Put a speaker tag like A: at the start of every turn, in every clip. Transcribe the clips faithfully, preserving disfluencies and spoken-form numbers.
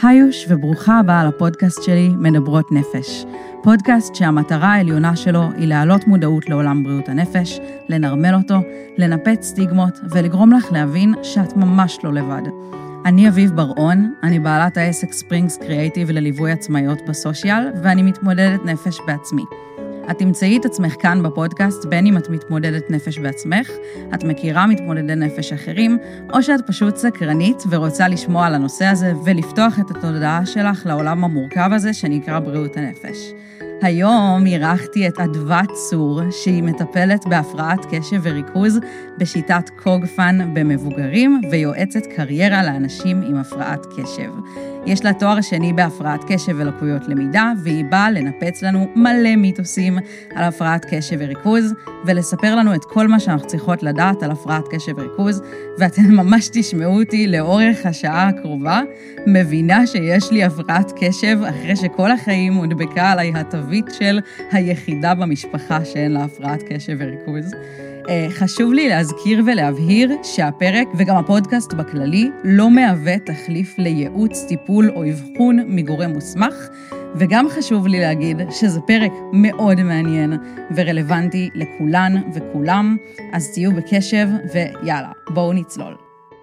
A: היוש וברוכה הבאה לפודקאסט שלי, מדברות נפש. פודקאסט שהמטרה העליונה שלו היא להעלות מודעות לעולם בריאות הנפש, לנרמל אותו, לנפץ סטיגמות ולגרום לך להבין שאת ממש לא לבד. אני אביב ברעון, אני בעלת העסק ספרינגס קריאייטיב לליווי עצמאיות בסושיאל, ואני מתמודדת נפש בעצמי. את תמצאי את עצמך כאן בפודקאסט, בין אם את מתמודדת נפש בעצמך, את מכירה מתמודדי נפש אחרים, או שאת פשוט סקרנית ורוצה לשמוע על הנושא הזה ולפתוח את התודעה שלך לעולם המורכב הזה שנקרא בריאות הנפש. היום אירחתי את אדוה צור, שהיא מטפלת בהפרעת קשב וריכוז בשיטת קוגפן במבוגרים ויועצת קריירה לאנשים עם הפרעת קשב. יש לה תואר שני בהפרעת קשב ולקויות למידה, והיא באה לנפץ לנו מלא מיתוסים על הפרעת קשב וריכוז, ולספר לנו את כל מה שאנחנו צריכות לדעת על הפרעת קשב וריכוז, ואתם ממש תשמעו אותי לאורך השעה הקרובה, מבינה שיש לי הפרעת קשב אחרי שכל החיים הודבקה עליי התווית של היחידה במשפחה שאין לה הפרעת קשב וריכוז. חשוב לי להזכיר ולהבהיר שהפרק וגם הפודקאסט בכללי לא מהווה תחליף לייעוץ, טיפול או אבחון מגורם מוסמך, וגם חשוב לי להגיד שזה פרק מאוד מעניין ורלוונטי לכולן וכולם, אז תהיו בקשב ויאללה, בואו נצלול.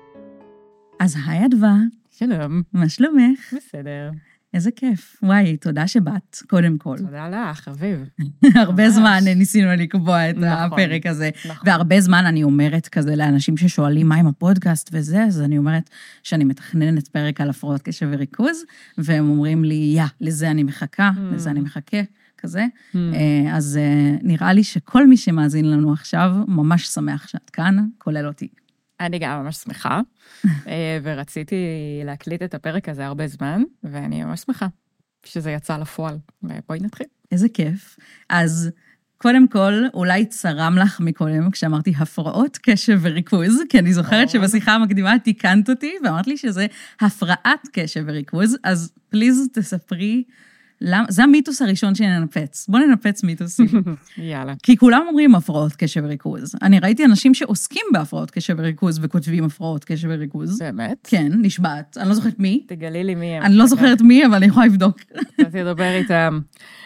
A: אז היי אדוה.
B: שלום.
A: מה שלומך?
B: בסדר.
A: איזה כיף. וואי, תודה שבאת, קודם כל.
B: תודה לך, אביב.
A: הרבה זמן ניסינו לקבוע את הפרק הזה. והרבה זמן אני אומרת כזה לאנשים ששואלים מה עם הפודקאסט וזה, אז אני אומרת שאני מתכננת פרק על הפרעות קשב וריכוז, והם אומרים לי, יא, לזה אני מחכה, לזה אני מחכה, כזה. אז נראה לי שכל מי שמאזין לנו עכשיו ממש שמח שאת כאן, כולל אותי.
B: אני גם ממש שמחה, ורציתי להקליט את הפרק הזה הרבה זמן, ואני ממש שמחה שזה יצא לפועל. ובואי נתחיל.
A: איזה כיף. אז קודם כל, אולי צרם לך מקודם כשאמרתי הפרעות קשב וריכוז, כי אני זוכרת שבשיחה המקדימה תיקנת אותי, ואמרת לי שזה הפרעת קשב וריכוז, אז פליז תספרי, זה המיתוס הראשון שננפץ. בוא ננפץ מיתוסים.
B: יאללה.
A: כי כולם אומרים הפרעות קשב וריכוז. אני ראיתי אנשים שעוסקים בהפרעות קשב וריכוז, וכותבים הפרעות קשב וריכוז.
B: באמת?
A: כן, נשבעת. אני לא זוכרת מי.
B: תגלי לי מי הם.
A: אני לא זוכרת מי, אבל אני יכולה לבדוק.
B: אז תדבר איתם.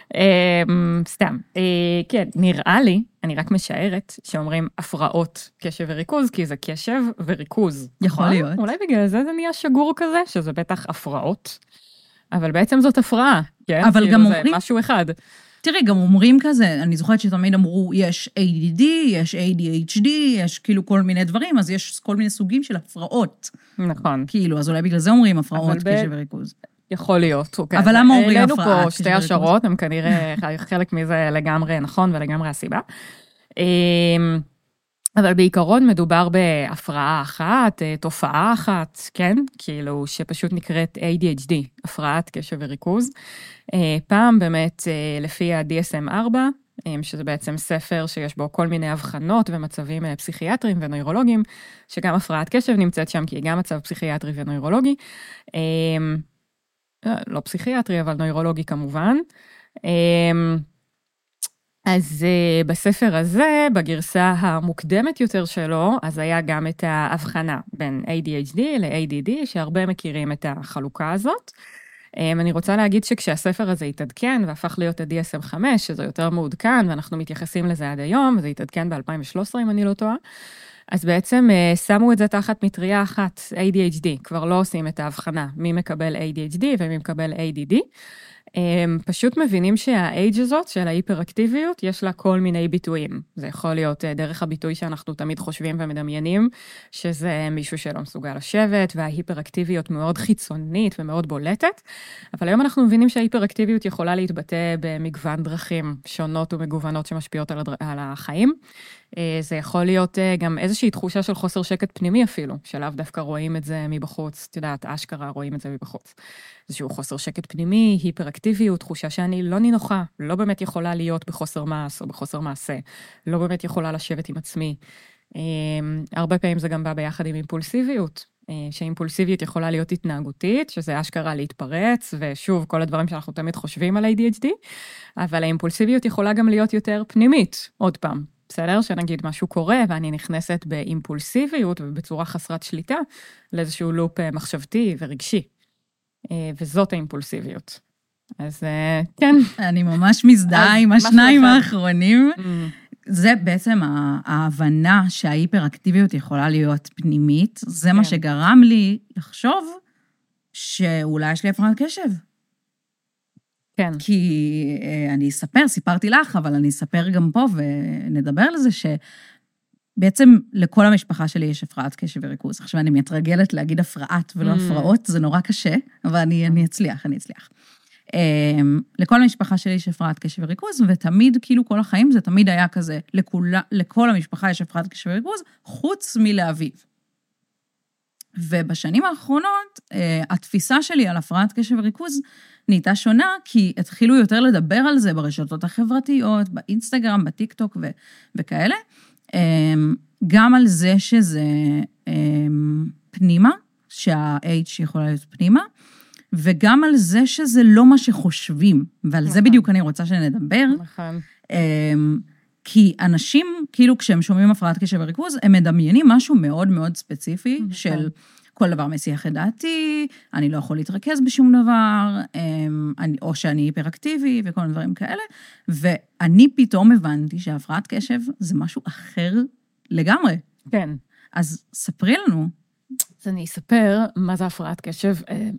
B: סתם. כן, נראה לי, אני רק משערת, שאומרים הפרעות קשב וריכוז, כי זה קשב וריכוז.
A: יכול להיות.
B: אולי בגלל זה זה נהיה שגור כזה, שזה בטח הפרעות. אבל בעצם זאת הפרעה, כן?
A: אבל גם אומרים...
B: זה משהו אחד.
A: תראי, גם אומרים כזה, אני זוכרת שתמיד אמרו, יש איי די די, יש איי די אייץ' די, יש כאילו כל מיני דברים, אז יש כל מיני סוגים של הפרעות.
B: נכון.
A: כאילו, אז אולי בגלל זה אומרים הפרעות קשב וריכוז.
B: יכול להיות.
A: אבל למה אומרים הפרעה קשב
B: וריכוז? פה שתי השערות, הם כנראה חלק מזה לגמרי נכון ולגמרי הסיבה. אבל בעיקרון מדובר בהפרעה אחת, תופעה אחת, כן? כאילו שפשוט נקראת איי די אייץ' די, הפרעת קשב וריכוז. פעם באמת לפי ה-די אס אם ארבע, שזה בעצם ספר שיש בו כל מיני הבחנות ומצבים פסיכיאטריים ונוירולוגיים, שגם הפרעת קשב נמצאת שם, כי היא גם מצב פסיכיאטרי ונוירולוגי. לא פסיכיאטרי, אבל נוירולוגי כמובן. אז uh, בספר הזה, בגרסה המוקדמת יותר שלו, אז היה גם את ההבחנה בין איי די אייץ' די ל-איי די די, שהרבה מכירים את החלוקה הזאת. Um, אני רוצה להגיד שכשהספר הזה התעדכן, והפך להיות ה-די אס אם חמש, שזה יותר מעודכן, ואנחנו מתייחסים לזה עד היום, וזה התעדכן ב-אלפיים ושלוש עשרה, אם אני לא טועה, אז בעצם uh, שמו את זה תחת מטריה אחת, איי די אייץ' די, כבר לא עושים את ההבחנה, מי מקבל איי די אייץ' די ומי מקבל איי די די, הם פשוט מבינים שהאייג' הזאת של ההיפראקטיביות יש לה כל מיני ביטויים. זה יכול להיות דרך הביטוי שאנחנו תמיד חושבים ומדמיינים, שזה מישהו שלא מסוגל לשבת, וההיפראקטיביות מאוד חיצונית ומאוד בולטת, אבל היום אנחנו מבינים שההיפראקטיביות יכולה להתבטא במגוון דרכים שונות ומגוונות שמשפיעות על, הדר... על החיים. זה יכול להיות גם איזושהי תחושה של חוסר שקט פנימי אפילו, שלאו דווקא רואים את זה מבחוץ, את יודעת, אשכרה רואים את זה מבחוץ. איזשהו חוסר שקט פנימי, היפראקטיביות, תחושה שאני לא נינוחה, לא באמת יכולה להיות בחוסר מעש או בחוסר מעשה, לא באמת יכולה לשבת עם עצמי. הרבה פעמים זה גם בא ביחד עם אימפולסיביות, שאימפולסיביות יכולה להיות התנהגותית, שזה אשכרה להתפרץ, ושוב, כל הדברים שאנחנו תמיד חושבים על איי די אייץ' די, אבל האימפולסיביות יכולה גם להיות יותר פנימית, עוד פעם. בסדר? שנגיד משהו קורה, ואני נכנסת באימפולסיביות ובצורה חסרת שליטה, לאיזשהו לופ מחשבתי ורגשי. וזאת האימפולסיביות. אז כן.
A: אני ממש מזדהה עם השניים האחרונים. זה בעצם ההבנה שההיפראקטיביות יכולה להיות פנימית, זה מה שגרם לי לחשוב שאולי יש לי הפרעת קשב.
B: כן.
A: כי אני אספר, סיפרתי לך, אבל אני אספר גם פה ונדבר על זה שבעצם לכל המשפחה שלי יש הפרעת קשב וריכוז. עכשיו אני מתרגלת להגיד הפרעת ולא הפרעות, זה נורא קשה, אבל אני, אני אצליח, אני אצליח. לכל המשפחה שלי יש הפרעת קשב וריכוז, ותמיד, כאילו כל החיים, זה תמיד היה כזה, לכולה, לכל המשפחה יש הפרעת קשב וריכוז, חוץ מלאביב. ובשנים האחרונות, התפיסה שלי על הפרעת קשב וריכוז נהייתה שונה, כי התחילו יותר לדבר על זה ברשתות החברתיות, באינסטגרם, בטיקטוק ו- וכאלה, גם על זה שזה פנימה, שה-H יכולה להיות פנימה, וגם על זה שזה לא מה שחושבים, ועל זה בדיוק אני רוצה שנדבר.
B: נכון.
A: כי אנשים, כאילו כשהם שומעים הפרעת קשב וריכוז, הם מדמיינים משהו מאוד מאוד ספציפי, של כל דבר מסיח את דעתי, אני לא יכול להתרכז בשום דבר, או שאני היפראקטיבי וכל דברים כאלה, ואני פתאום הבנתי שהפרעת קשב זה משהו אחר לגמרי.
B: כן.
A: אז ספרי לנו.
B: אז אני אספר מה זה הפרעת קשב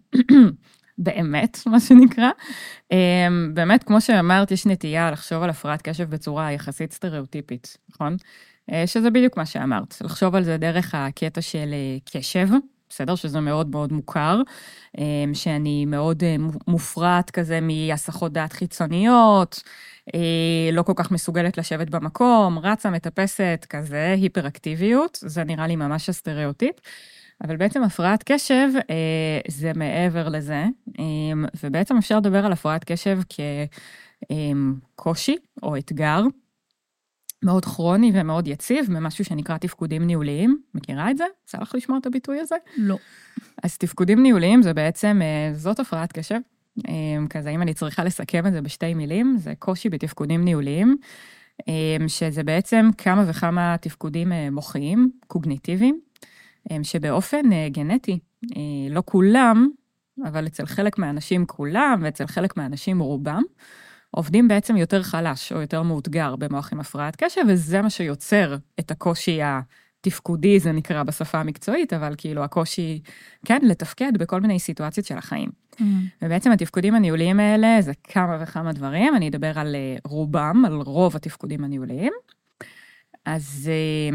B: באמת, מה שנקרא. באמת, כמו שאמרת, יש נטייה לחשוב על הפרעת קשב בצורה יחסית סטריאוטיפית, נכון? שזה בדיוק מה שאמרת, לחשוב על זה דרך הקטע של קשב, בסדר? שזה מאוד מאוד מוכר, שאני מאוד מופרעת כזה מהסחות דעת חיצוניות, לא כל כך מסוגלת לשבת במקום, רצה, מטפסת, כזה, היפראקטיביות, זה נראה לי ממש הסטריאוטיפ. אבל בעצם הפרעת קשב זה מעבר לזה, ובעצם אפשר לדבר על הפרעת קשב כקושי או אתגר, מאוד כרוני ומאוד יציב, ממשהו שנקרא תפקודים ניהוליים. מכירה את זה? צריך לך לשמוע את הביטוי הזה?
A: לא.
B: אז תפקודים ניהוליים זה בעצם, זאת הפרעת קשב, כזה אם אני צריכה לסכם את זה בשתי מילים, זה קושי בתפקודים ניהוליים, שזה בעצם כמה וכמה תפקודים מוחיים, קוגניטיביים, שבאופן גנטי, לא כולם, אבל אצל חלק מהאנשים כולם, ואצל חלק מהאנשים רובם, עובדים בעצם יותר חלש או יותר מאותגר במוח עם הפרעת קשב, וזה מה שיוצר את הקושי התפקודי, זה נקרא בשפה המקצועית, אבל כאילו הקושי, כן, לתפקד בכל מיני סיטואציות של החיים. Mm. ובעצם התפקודים הניהוליים האלה, זה כמה וכמה דברים, אני אדבר על רובם, על רוב התפקודים הניהוליים. אז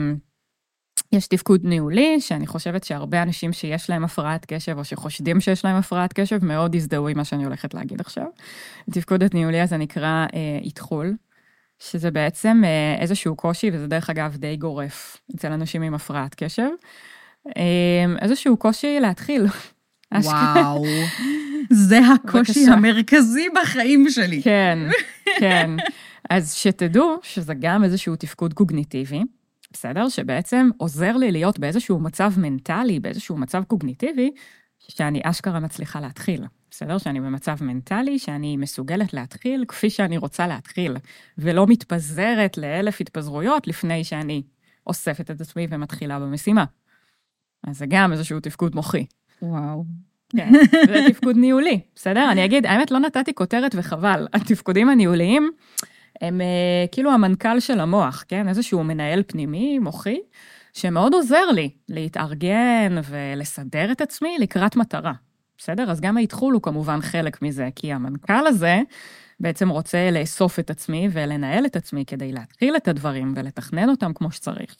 B: יש תפקוד ניהולי, שאני חושבת שהרבה אנשים שיש להם הפרעת קשב, או שחושדים שיש להם הפרעת קשב, מאוד הזדהו עם מה שאני הולכת להגיד עכשיו. התפקוד הניהולי הזה נקרא אה, איתחול, שזה בעצם אה, איזשהו קושי, וזה דרך אגב די גורף אצל אנשים עם הפרעת קשב, אה, איזשהו קושי להתחיל.
A: וואו, זה הקושי המרכזי בחיים שלי.
B: כן, כן. אז שתדעו שזה גם איזשהו תפקוד קוגניטיבי, בסדר? שבעצם עוזר לי להיות באיזשהו מצב מנטלי, באיזשהו מצב קוגניטיבי, שאני אשכרה מצליחה להתחיל. בסדר? שאני במצב מנטלי, שאני מסוגלת להתחיל כפי שאני רוצה להתחיל, ולא מתפזרת לאלף התפזרויות לפני שאני אוספת את עצמי ומתחילה במשימה. אז זה גם איזשהו תפקוד מוחי.
A: וואו.
B: כן, זה תפקוד ניהולי, בסדר? אני אגיד, האמת לא נתתי כותרת וחבל. התפקודים הניהוליים, הם כאילו המנכ"ל של המוח, כן? איזשהו מנהל פנימי, מוחי, שמאוד עוזר לי להתארגן ולסדר את עצמי לקראת מטרה. בסדר? אז גם ההתחול הוא כמובן חלק מזה, כי המנכ"ל הזה בעצם רוצה לאסוף את עצמי ולנהל את עצמי כדי להתחיל את הדברים ולתכנן אותם כמו שצריך.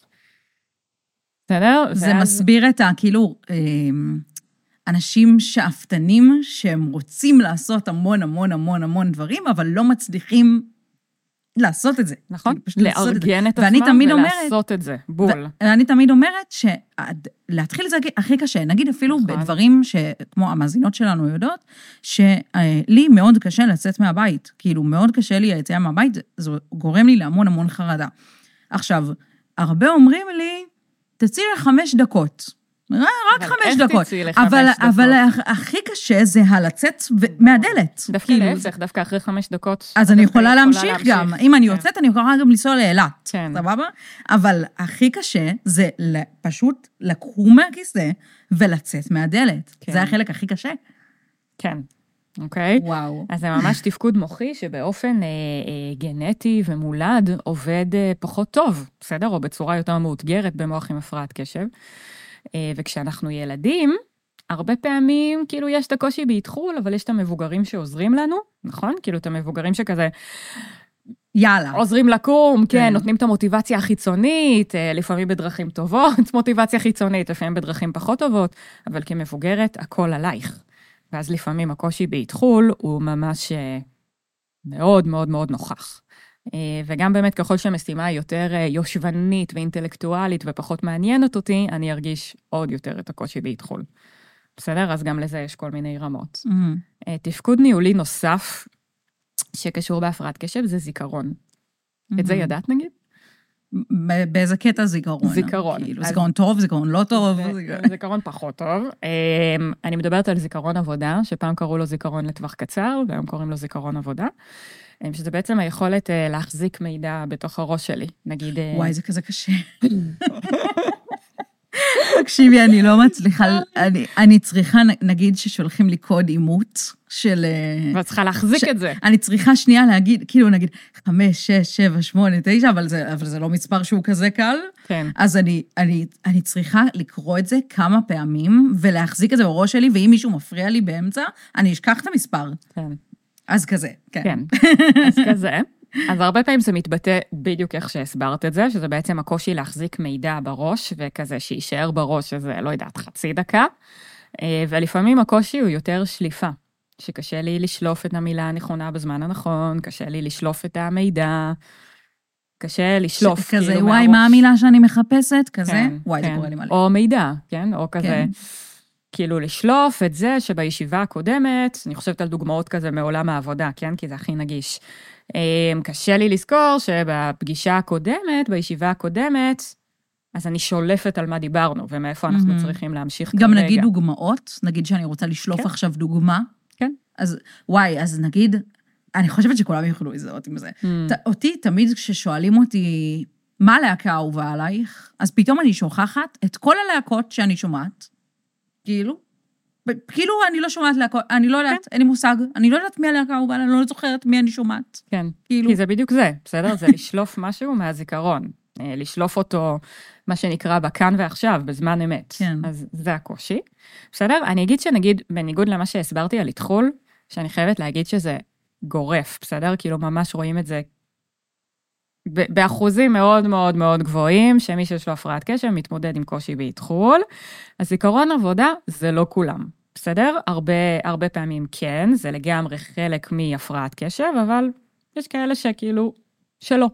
B: בסדר?
A: זה ואז... מסביר את ה, כאילו, אנשים שאפתנים שהם רוצים לעשות המון המון המון המון דברים, אבל לא מצליחים לעשות את זה.
B: נכון? לארגן את עצמם ולעשות את זה. בול.
A: ואני תמיד אומרת שלהתחיל זה הכי קשה. נגיד אפילו בדברים שכמו המאזינות שלנו יודעות, שלי מאוד קשה לצאת מהבית. כאילו מאוד קשה לי היציאה מהבית, זה גורם לי להמון המון חרדה. עכשיו, הרבה אומרים לי, תצאי לחמש דקות. רק חמש דקות, אבל, אבל הכי קשה זה הלצאת מהדלת.
B: דווקא להפך, דווקא אחרי חמש דקות.
A: אז אני יכולה להמשיך גם, אם אני יוצאת אני יכולה גם לנסוע לאילת, סבבה? אבל הכי קשה זה פשוט לקום מהכיסא ולצאת מהדלת, זה החלק הכי קשה.
B: כן, אוקיי?
A: וואו.
B: אז זה ממש תפקוד מוחי שבאופן אה, אה, גנטי ומולד עובד אה, פחות טוב, בסדר? או בצורה יותר מאותגרת במוח עם הפרעת קשב. אה, וכשאנחנו ילדים, הרבה פעמים כאילו יש את הקושי בהתחול, אבל יש את המבוגרים שעוזרים לנו, נכון? כאילו את המבוגרים שכזה...
A: יאללה.
B: עוזרים לקום, כן, נותנים את המוטיבציה החיצונית, לפעמים בדרכים טובות, מוטיבציה חיצונית, לפעמים בדרכים פחות טובות, אבל כמבוגרת, הכל עלייך. ואז לפעמים הקושי בהתחול הוא ממש מאוד מאוד מאוד נוכח. וגם באמת ככל שהמשימה היא יותר יושבנית ואינטלקטואלית ופחות מעניינת אותי, אני ארגיש עוד יותר את הקושי בהתחול. בסדר? אז גם לזה יש כל מיני רמות. Mm-hmm. תפקוד ניהולי נוסף, שקשור בהפרעת קשב, זה זיכרון. את זה ידעת נגיד?
A: באיזה קטע זיכרון?
B: זיכרון.
A: זיכרון טוב, זיכרון לא טוב.
B: זיכרון פחות טוב. אני מדברת על זיכרון עבודה, שפעם קראו לו זיכרון לטווח קצר, והיום קוראים לו זיכרון עבודה, שזה בעצם היכולת להחזיק מידע בתוך הראש שלי, נגיד...
A: וואי, זה כזה קשה. תקשיבי, אני לא מצליחה, אני, אני צריכה, נגיד ששולחים לי קוד אימות של...
B: ואת צריכה להחזיק ש... את זה.
A: אני צריכה שנייה להגיד, כאילו נגיד, חמש, שש, שבע, שמונה, תשע, אבל זה, אבל זה לא מספר שהוא כזה קל.
B: כן.
A: אז אני, אני, אני צריכה לקרוא את זה כמה פעמים, ולהחזיק את זה בראש שלי, ואם מישהו מפריע לי באמצע, אני אשכח את המספר.
B: כן.
A: אז כזה, כן.
B: כן, אז כזה. אז הרבה פעמים זה מתבטא בדיוק איך שהסברת את זה, שזה בעצם הקושי להחזיק מידע בראש, וכזה שישאר בראש, שזה לא יודעת, חצי דקה, ולפעמים הקושי הוא יותר שליפה, שקשה לי לשלוף את המילה הנכונה בזמן הנכון, קשה לי לשלוף את המידע, קשה לשלוף
A: ש- כזה,
B: כאילו
A: וואי,
B: מהראש.
A: מה המילה שאני מחפשת? כזה?
B: כן,
A: וואי,
B: כן.
A: זה קורה לי מלא.
B: או מידע, כן? או כזה...
A: כן.
B: כאילו לשלוף את זה שבישיבה הקודמת, אני חושבת על דוגמאות כזה מעולם העבודה, כן? כי זה הכי נגיש. קשה לי לזכור שבפגישה הקודמת, בישיבה הקודמת, אז אני שולפת על מה דיברנו, ומאיפה אנחנו mm-hmm. צריכים להמשיך
A: גם
B: כרגע.
A: נגיד דוגמאות, נגיד שאני רוצה לשלוף
B: כן.
A: עכשיו דוגמה.
B: כן.
A: אז וואי, אז נגיד, אני חושבת שכולם יוכלו לזהות עם זה. Mm. ת, אותי, תמיד כששואלים אותי, מה הלהקה האהובה עלייך? אז פתאום אני שוכחת את כל הלהקות שאני שומעת, כאילו, כאילו אני לא שומעת להקות, אני לא יודעת, אין לי מושג, אני לא יודעת מי הלהקה האהובה, אני לא זוכרת מי אני שומעת.
B: כן,
A: כאילו.
B: כי זה בדיוק זה, בסדר? זה לשלוף משהו מהזיכרון, לשלוף אותו, מה שנקרא בכאן ועכשיו, בזמן אמת.
A: כן.
B: אז זה הקושי. בסדר? אני אגיד שנגיד, בניגוד למה שהסברתי על התחול, שאני חייבת להגיד שזה גורף, בסדר? כאילו ממש רואים את זה באחוזים מאוד מאוד מאוד גבוהים, שמי שיש לו הפרעת קשב מתמודד עם קושי בהתחול. אז זיכרון עבודה זה לא כולם, בסדר? הרבה, הרבה פעמים כן, זה לגמרי חלק מהפרעת קשב, אבל יש כאלה שכאילו, שלא.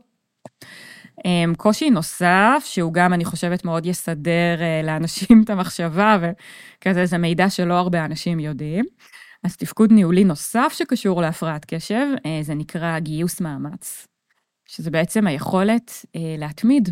B: קושי נוסף, שהוא גם אני חושבת מאוד יסדר לאנשים את המחשבה, וכזה זה מידע שלא הרבה אנשים יודעים. אז תפקוד ניהולי נוסף שקשור להפרעת קשב, זה נקרא גיוס מאמץ. שזה בעצם היכולת אה, להתמיד.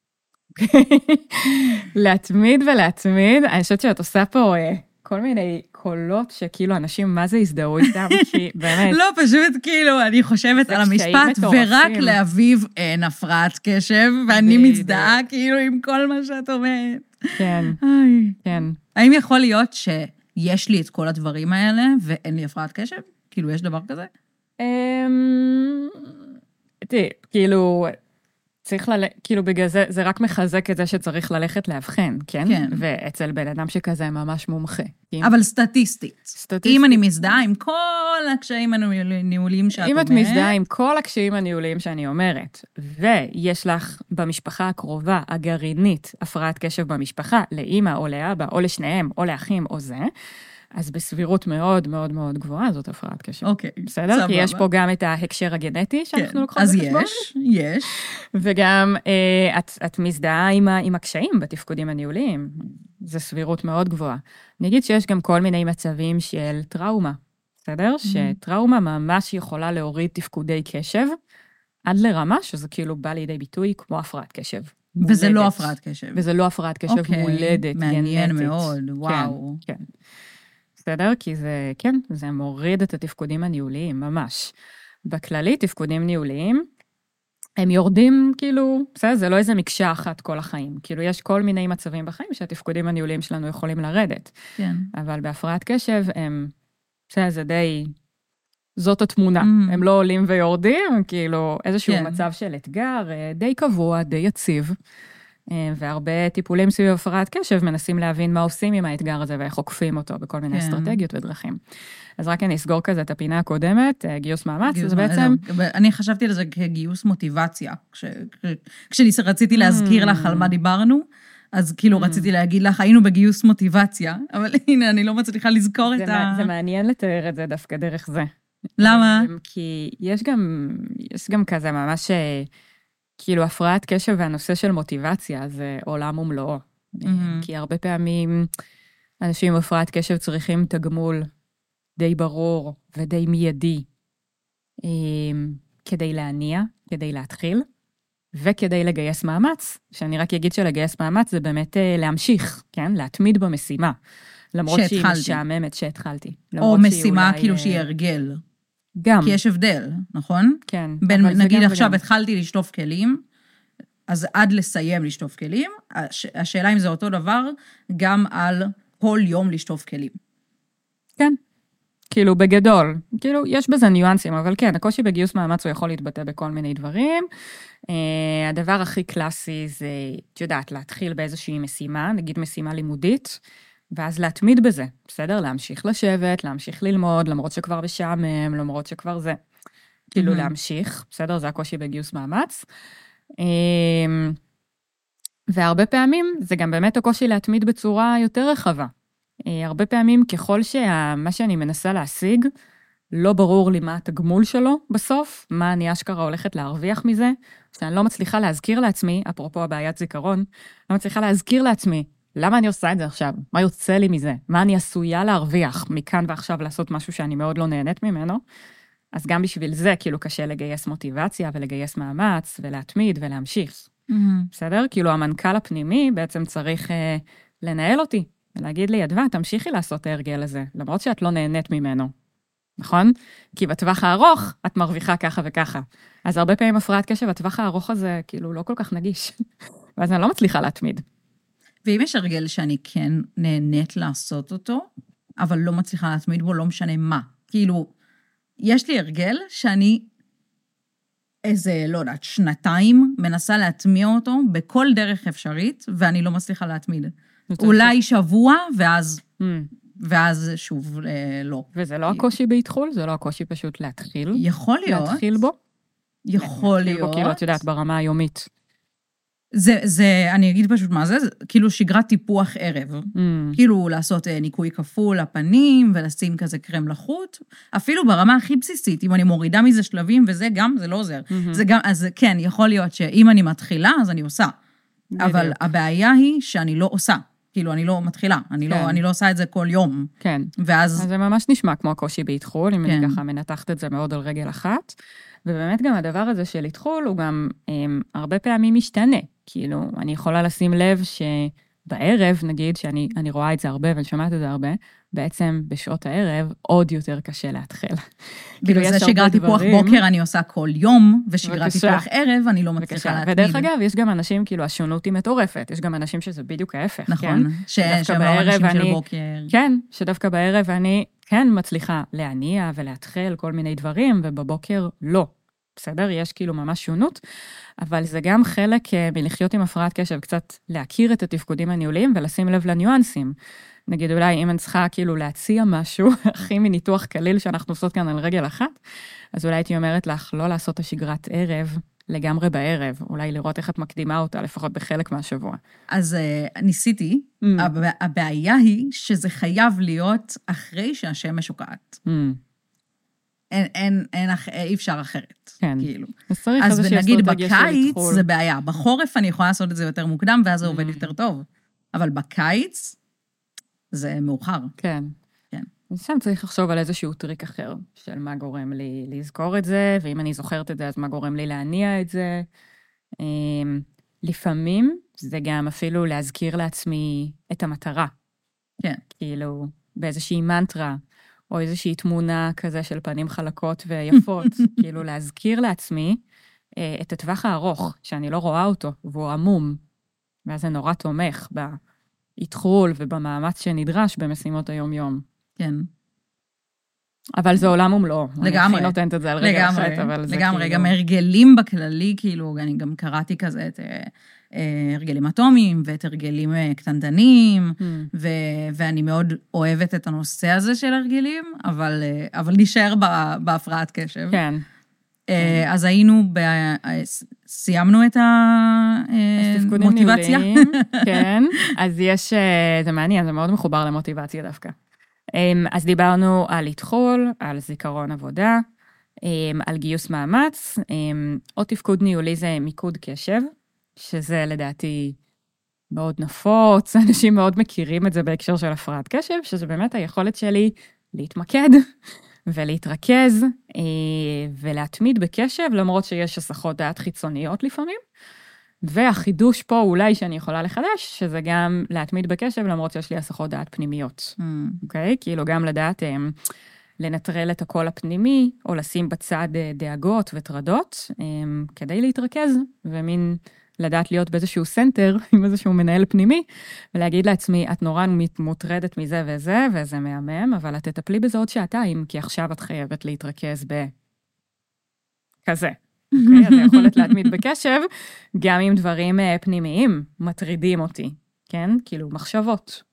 B: להתמיד ולהתמיד. אני חושבת שאת עושה פה אה, כל מיני קולות שכאילו אנשים מה זה הזדהו איתם, כי באמת...
A: לא, פשוט כאילו, אני חושבת על המשפט, ורק לאביב אין הפרעת קשב, ואני מזדהה כאילו עם כל מה שאת אומרת.
B: כן, כן.
A: האם יכול להיות שיש לי את כל הדברים האלה, ואין לי הפרעת קשב? כאילו, יש דבר כזה?
B: תראי, כאילו, צריך ללכת, כאילו בגלל זה, זה רק מחזק את זה שצריך ללכת להבחן, כן?
A: כן.
B: ואצל בן אדם שכזה ממש מומחה.
A: אבל סטטיסטית.
B: סטטיסטית.
A: אם אני מזדהה עם כל הקשיים הניהוליים שאת אומרת.
B: אם את מזדהה עם כל הקשיים הניהוליים שאני אומרת, ויש לך במשפחה הקרובה, הגרעינית, הפרעת קשב במשפחה, לאמא או לאבא, או לשניהם, או לאחים, או זה, אז בסבירות מאוד מאוד מאוד גבוהה, זאת הפרעת קשב.
A: אוקיי,
B: בסדר? סבבה. כי יש פה גם את ההקשר הגנטי שאנחנו
A: כן.
B: לוקחות
A: אז
B: בחשבון.
A: יש, יש.
B: וגם אה, את, את מזדהה עם, עם הקשיים בתפקודים הניהוליים. זו סבירות מאוד גבוהה. אני אגיד שיש גם כל מיני מצבים של טראומה. בסדר? Mm-hmm. שטראומה ממש יכולה להוריד תפקודי קשב, עד לרמה שזה כאילו בא לידי ביטוי כמו הפרעת קשב.
A: וזה
B: מולדת.
A: לא הפרעת קשב.
B: וזה לא הפרעת קשב
A: אוקיי,
B: מולדת,
A: מעניין
B: גנטית.
A: מאוד, וואו.
B: כן, כן. בסדר? כי זה, כן, זה מוריד את התפקודים הניהוליים, ממש. בכללי, תפקודים ניהוליים, הם יורדים, כאילו, בסדר, זה לא איזה מקשה אחת כל החיים. כאילו, יש כל מיני מצבים בחיים שהתפקודים הניהוליים שלנו יכולים לרדת.
A: כן.
B: אבל בהפרעת קשב, הם בסדר, זה די, זאת התמונה. Mm. הם לא עולים ויורדים, כאילו איזשהו כן. מצב של אתגר, די קבוע, די יציב, והרבה טיפולים סביב הפרעת קשב מנסים להבין מה עושים עם האתגר הזה, ואיך עוקפים אותו בכל מיני כן. אסטרטגיות ודרכים. אז רק אני אסגור כזה את הפינה הקודמת, גיוס מאמץ, גיוס זה בעצם...
A: אני חשבתי על זה כגיוס מוטיבציה, כש... כשרציתי להזכיר לך על מה דיברנו, אז כאילו רציתי להגיד לך, היינו בגיוס מוטיבציה, אבל הנה, אני לא מצליחה לזכור את ה...
B: זה מעניין לתאר את זה דווקא דרך זה.
A: למה?
B: כי יש גם, יש גם כזה ממש, כאילו הפרעת קשב והנושא של מוטיבציה, זה עולם ומלואו. כי הרבה פעמים אנשים עם הפרעת קשב צריכים תגמול די ברור ודי מיידי, כדי להניע, כדי להתחיל. וכדי לגייס מאמץ, שאני רק אגיד שלגייס מאמץ זה באמת להמשיך, כן? להתמיד במשימה. למרות שהיא משעממת שהתחלתי.
A: או משימה כאילו שהיא הרגל.
B: גם.
A: כי יש הבדל, נכון?
B: כן.
A: בין, נגיד עכשיו התחלתי לשטוף כלים, אז עד לסיים לשטוף כלים, השאלה אם זה אותו דבר, גם על כל יום לשטוף כלים.
B: כן. כאילו בגדול, כאילו יש בזה ניואנסים, אבל כן, הקושי בגיוס מאמץ הוא יכול להתבטא בכל מיני דברים. Uh, הדבר הכי קלאסי זה, את יודעת, להתחיל באיזושהי משימה, נגיד משימה לימודית, ואז להתמיד בזה, בסדר? להמשיך לשבת, להמשיך ללמוד, למרות שכבר בשעמם, למרות שכבר זה. כאילו להמשיך, בסדר? זה הקושי בגיוס מאמץ. Uh, והרבה פעמים זה גם באמת הקושי להתמיד בצורה יותר רחבה. הרבה פעמים ככל שמה שאני מנסה להשיג, לא ברור לי מה התגמול שלו בסוף, מה אני אשכרה הולכת להרוויח מזה, שאני לא מצליחה להזכיר לעצמי, אפרופו הבעיית זיכרון, לא מצליחה להזכיר לעצמי, למה אני עושה את זה עכשיו? מה יוצא לי מזה? מה אני עשויה להרוויח מכאן ועכשיו לעשות משהו שאני מאוד לא נהנית ממנו? אז גם בשביל זה כאילו קשה לגייס מוטיבציה ולגייס מאמץ ולהתמיד ולהמשיך. Mm-hmm. בסדר? כאילו המנכ"ל הפנימי בעצם צריך אה, לנהל אותי. ולהגיד לי, אדווה, תמשיכי לעשות ההרגל הזה, למרות שאת לא נהנית ממנו, נכון? כי בטווח הארוך את מרוויחה ככה וככה. אז הרבה פעמים הפרעת קשב, הטווח הארוך הזה כאילו לא כל כך נגיש, ואז אני לא מצליחה להתמיד.
A: ואם יש הרגל שאני כן נהנית לעשות אותו, אבל לא מצליחה להתמיד בו, לא משנה מה. כאילו, יש לי הרגל שאני איזה, לא יודעת, שנתיים מנסה להטמיע אותו בכל דרך אפשרית, ואני לא מצליחה להתמיד. אולי שבוע, ואז, ואז שוב לא.
B: וזה לא הקושי בהתחול? זה לא הקושי פשוט להתחיל?
A: יכול להיות.
B: להתחיל בו?
A: יכול להיות.
B: להתחיל בו, כאילו, את יודעת, ברמה היומית.
A: זה, זה, אני אגיד פשוט מה זה, זה כאילו שגרת טיפוח ערב. כאילו לעשות ניקוי כפול לפנים, ולשים כזה קרם לחוט. אפילו ברמה הכי בסיסית, אם אני מורידה מזה שלבים, וזה גם, זה לא עוזר. זה גם, אז כן, יכול להיות שאם אני מתחילה, אז אני עושה. אבל הבעיה היא שאני לא עושה. כאילו, אני לא מתחילה, אני, כן. לא, אני לא עושה את זה כל יום.
B: כן.
A: ואז...
B: אז זה ממש נשמע כמו הקושי בהתחול, אם כן. אני ככה מנתחת את זה מאוד על רגל אחת. ובאמת גם הדבר הזה של התחול, הוא גם הם, הרבה פעמים משתנה. כאילו, אני יכולה לשים לב שבערב, נגיד, שאני אני רואה את זה הרבה ואני שומעת את זה הרבה, בעצם בשעות הערב עוד יותר קשה להתחיל.
A: בגלל זה שגרת טיפוח בוקר אני עושה כל יום, ושגרת טיפוח ערב אני לא מצליחה להתמיד.
B: ודרך אגב, יש גם אנשים, כאילו, השונות היא מטורפת, יש גם אנשים שזה בדיוק ההפך,
A: נכון, שהם אנשים של בוקר.
B: כן, שדווקא בערב אני כן מצליחה להניע ולהתחיל כל מיני דברים, ובבוקר לא. בסדר? יש כאילו ממש שונות, אבל זה גם חלק מלחיות עם הפרעת קשב, קצת להכיר את התפקודים הניהוליים ולשים לב לניואנסים. נגיד אולי אם אני צריכה כאילו להציע משהו, הכי מניתוח כליל שאנחנו עושות כאן על רגל אחת, אז אולי הייתי אומרת לך לא לעשות השגרת ערב לגמרי בערב, אולי לראות איך את מקדימה אותה, לפחות בחלק מהשבוע. אז
A: uh, ניסיתי, mm. הבעיה היא שזה חייב להיות אחרי שהשמש שוקעת. Mm. אין, אין, אין, אי אפשר אחרת.
B: כן.
A: כאילו.
B: אז
A: נגיד בקיץ זה בעיה. בחורף אני יכולה לעשות את זה יותר מוקדם, ואז זה עובד יותר טוב. אבל בקיץ זה מאוחר.
B: כן.
A: כן.
B: אז שם צריך לחשוב על איזשהו טריק אחר, של מה גורם לי לזכור את זה, ואם אני זוכרת את זה, אז מה גורם לי להניע את זה. לפעמים זה גם אפילו להזכיר לעצמי את המטרה.
A: כן.
B: כאילו, באיזושהי מנטרה, או איזושהי תמונה כזה של פנים חלקות ויפות, כאילו להזכיר לעצמי אה, את הטווח הארוך, שאני לא רואה אותו, והוא עמום, ואז זה נורא תומך בהתחול ובמאמץ שנדרש במשימות היום-יום.
A: כן.
B: אבל זה עולם ומלואו.
A: לגמרי.
B: אני הכי נותנת את זה על רגע אחת, אבל זה
A: לגמרי,
B: כאילו...
A: גם הרגלים בכללי, כאילו, אני גם קראתי כזה את הרגלים אטומיים, ואת הרגלים קטנטנים, ואני מאוד אוהבת את הנושא הזה של הרגלים, אבל נשאר בהפרעת קשב.
B: כן.
A: אז היינו, סיימנו את המוטיבציה.
B: כן, אז יש, זה מעניין, זה מאוד מחובר למוטיבציה דווקא. אז דיברנו על התחול, על זיכרון עבודה, על גיוס מאמץ, עוד תפקוד ניהולי זה מיקוד קשב, שזה לדעתי מאוד נפוץ, אנשים מאוד מכירים את זה בהקשר של הפרעת קשב, שזה באמת היכולת שלי להתמקד ולהתרכז ולהתמיד בקשב, למרות שיש הסחות דעת חיצוניות לפעמים, והחידוש פה אולי שאני יכולה לחדש, שזה גם להתמיד בקשב, למרות שיש לי הסחות דעת פנימיות. אוקיי? כאילו גם לדעת לנטרל את הקול הפנימי, או לשים בצד דאגות וטרדות, כדי להתרכז, ומין לדעת להיות באיזשהו סנטר, עם איזשהו מנהל פנימי, ולהגיד לעצמי, את נורא מוטרדת מזה וזה, וזה מהמם, אבל את תטפלי בזה עוד שעתיים, כי עכשיו את חייבת להתרכז בכזה. אוקיי, אז היכולת להתמיד בקשב, גם עם דברים פנימיים מטרידים אותי, כן? כאילו מחשבות.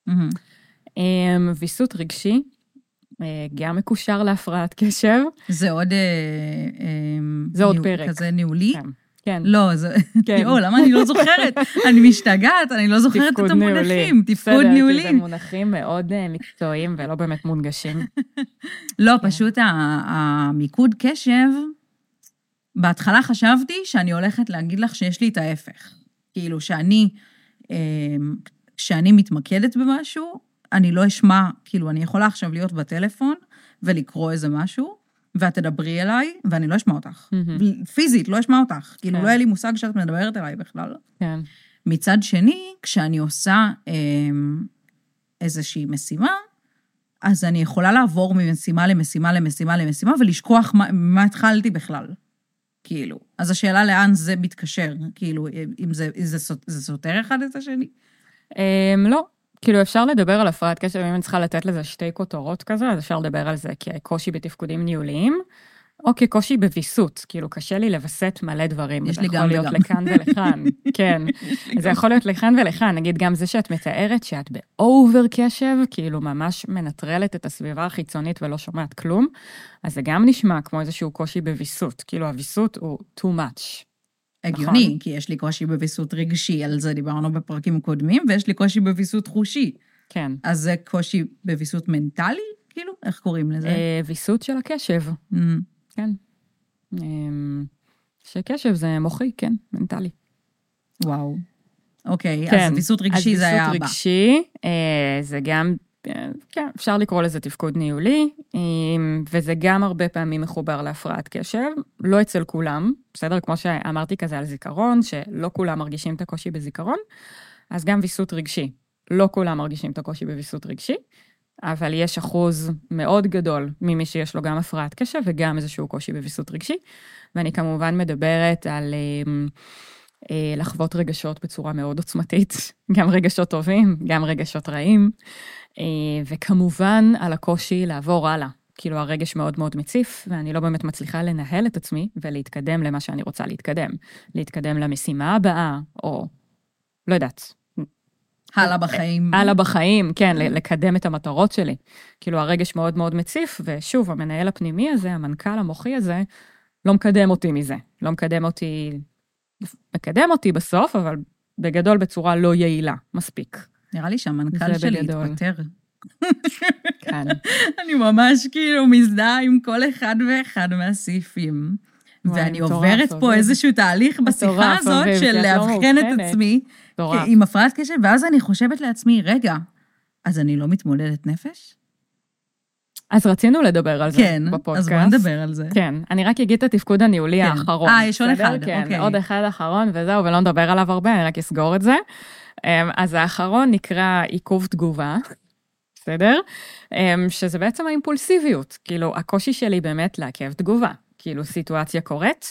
B: ויסות רגשי, גם מקושר להפרעת קשב.
A: זה עוד...
B: זה עוד פרק.
A: כזה ניהולי?
B: כן.
A: לא, זה... יואו, למה אני לא זוכרת? אני משתגעת, אני לא זוכרת את המונחים. תפקוד ניהולי.
B: זה מונחים מאוד מקצועיים ולא באמת מונגשים.
A: לא, פשוט המיקוד קשב... בהתחלה חשבתי שאני הולכת להגיד לך שיש לי את ההפך. כאילו שאני, כשאני מתמקדת במשהו, אני לא אשמע, כאילו אני יכולה עכשיו להיות בטלפון ולקרוא איזה משהו, ואת תדברי אליי, ואני לא אשמע אותך. פיזית, לא אשמע אותך. כאילו לא היה לי מושג שאת מדברת אליי בכלל.
B: כן.
A: מצד שני, כשאני עושה איזושהי משימה, אז אני יכולה לעבור ממשימה למשימה למשימה למשימה, ולשכוח מה התחלתי בכלל. כאילו. אז השאלה לאן זה מתקשר, כאילו, אם זה, זה, זה סותר אחד את השני?
B: לא. כאילו, אפשר לדבר על הפרעת קשב, אם אני צריכה לתת לזה שתי כותרות כזה, אז אפשר לדבר על זה כקושי בתפקודים ניהוליים, או כקושי בוויסות, כאילו, קשה לי לבסט מלא דברים.
A: יש לי גם
B: וגם. זה יכול להיות לכאן ולכאן, כן. זה יכול להיות לכאן ולכאן, נגיד גם זה שאת מתארת, שאת באובר קשב, כאילו, ממש מנטרלת את הסביבה החיצונית ולא שומעת כלום, אז זה גם נשמע כמו איזשהו קושי בוויסות, כאילו, הוויסות הוא too much.
A: הגיוני,
B: נכון?
A: כי יש לי קושי בוויסות רגשי, על זה דיברנו בפרקים קודמים, ויש לי קושי בוויסות חושי.
B: כן.
A: אז זה קושי בוויסות מנטלי, כאילו? איך קוראים לזה?
B: אה, ויסות של הקשב. Mm. כן. שקשב זה מוחי, כן, מנטלי.
A: וואו. אוקיי, אז ויסות רגשי זה היה הבא.
B: אז ויסות רגשי, זה גם, כן, אפשר לקרוא לזה תפקוד ניהולי, וזה גם הרבה פעמים מחובר להפרעת קשב, לא אצל כולם, בסדר? כמו שאמרתי כזה על זיכרון, שלא כולם מרגישים את הקושי בזיכרון, אז גם ויסות רגשי. לא כולם מרגישים את הקושי בוויסות רגשי, אבל יש אחוז מאוד גדול ממי שיש לו גם הפרעת קשב וגם איזשהו קושי בוויסות רגשי, ואני כמובן מדברת על אה, אה, לחוות רגשות בצורה מאוד עוצמתית, גם רגשות טובים, גם רגשות רעים, אה, וכמובן על הקושי לעבור הלאה, כאילו הרגש מאוד מאוד מציף, ואני לא באמת מצליחה לנהל את עצמי ולהתקדם למה שאני רוצה להתקדם, להתקדם למשימה הבאה, או לא יודעת,
A: הלאה בחיים.
B: הלאה בחיים, כן, לקדם את המטרות שלי. כאילו, הרגש מאוד מאוד מציף, ושוב, המנהל הפנימי הזה, המנכ"ל המוחי הזה, לא מקדם אותי מזה. לא מקדם אותי, מקדם אותי בסוף, אבל בגדול בצורה לא יעילה, מספיק.
A: נראה לי שהמנכ"ל שלי התפטר.
B: כן.
A: אני ממש כאילו מזדהה עם כל אחד ואחד מהסעיפים. ואני עוברת פה איזשהו תהליך בשיחה הזאת של להבחן את עצמי עם הפרעת קשב, ואז אני חושבת לעצמי, רגע, אז אני לא מתמודדת נפש?
B: אז רצינו לדבר על זה בפודקאסט.
A: כן, אז בוא נדבר על זה.
B: כן, אני רק אגיד את התפקוד הניהולי האחרון.
A: אה, יש עוד אחד,
B: אוקיי. עוד אחד אחרון, וזהו, ולא נדבר עליו הרבה, אני רק אסגור את זה. אז האחרון נקרא עיכוב תגובה, בסדר? שזה בעצם האימפולסיביות, כאילו, הקושי שלי באמת לעכב תגובה. כאילו סיטואציה קורית,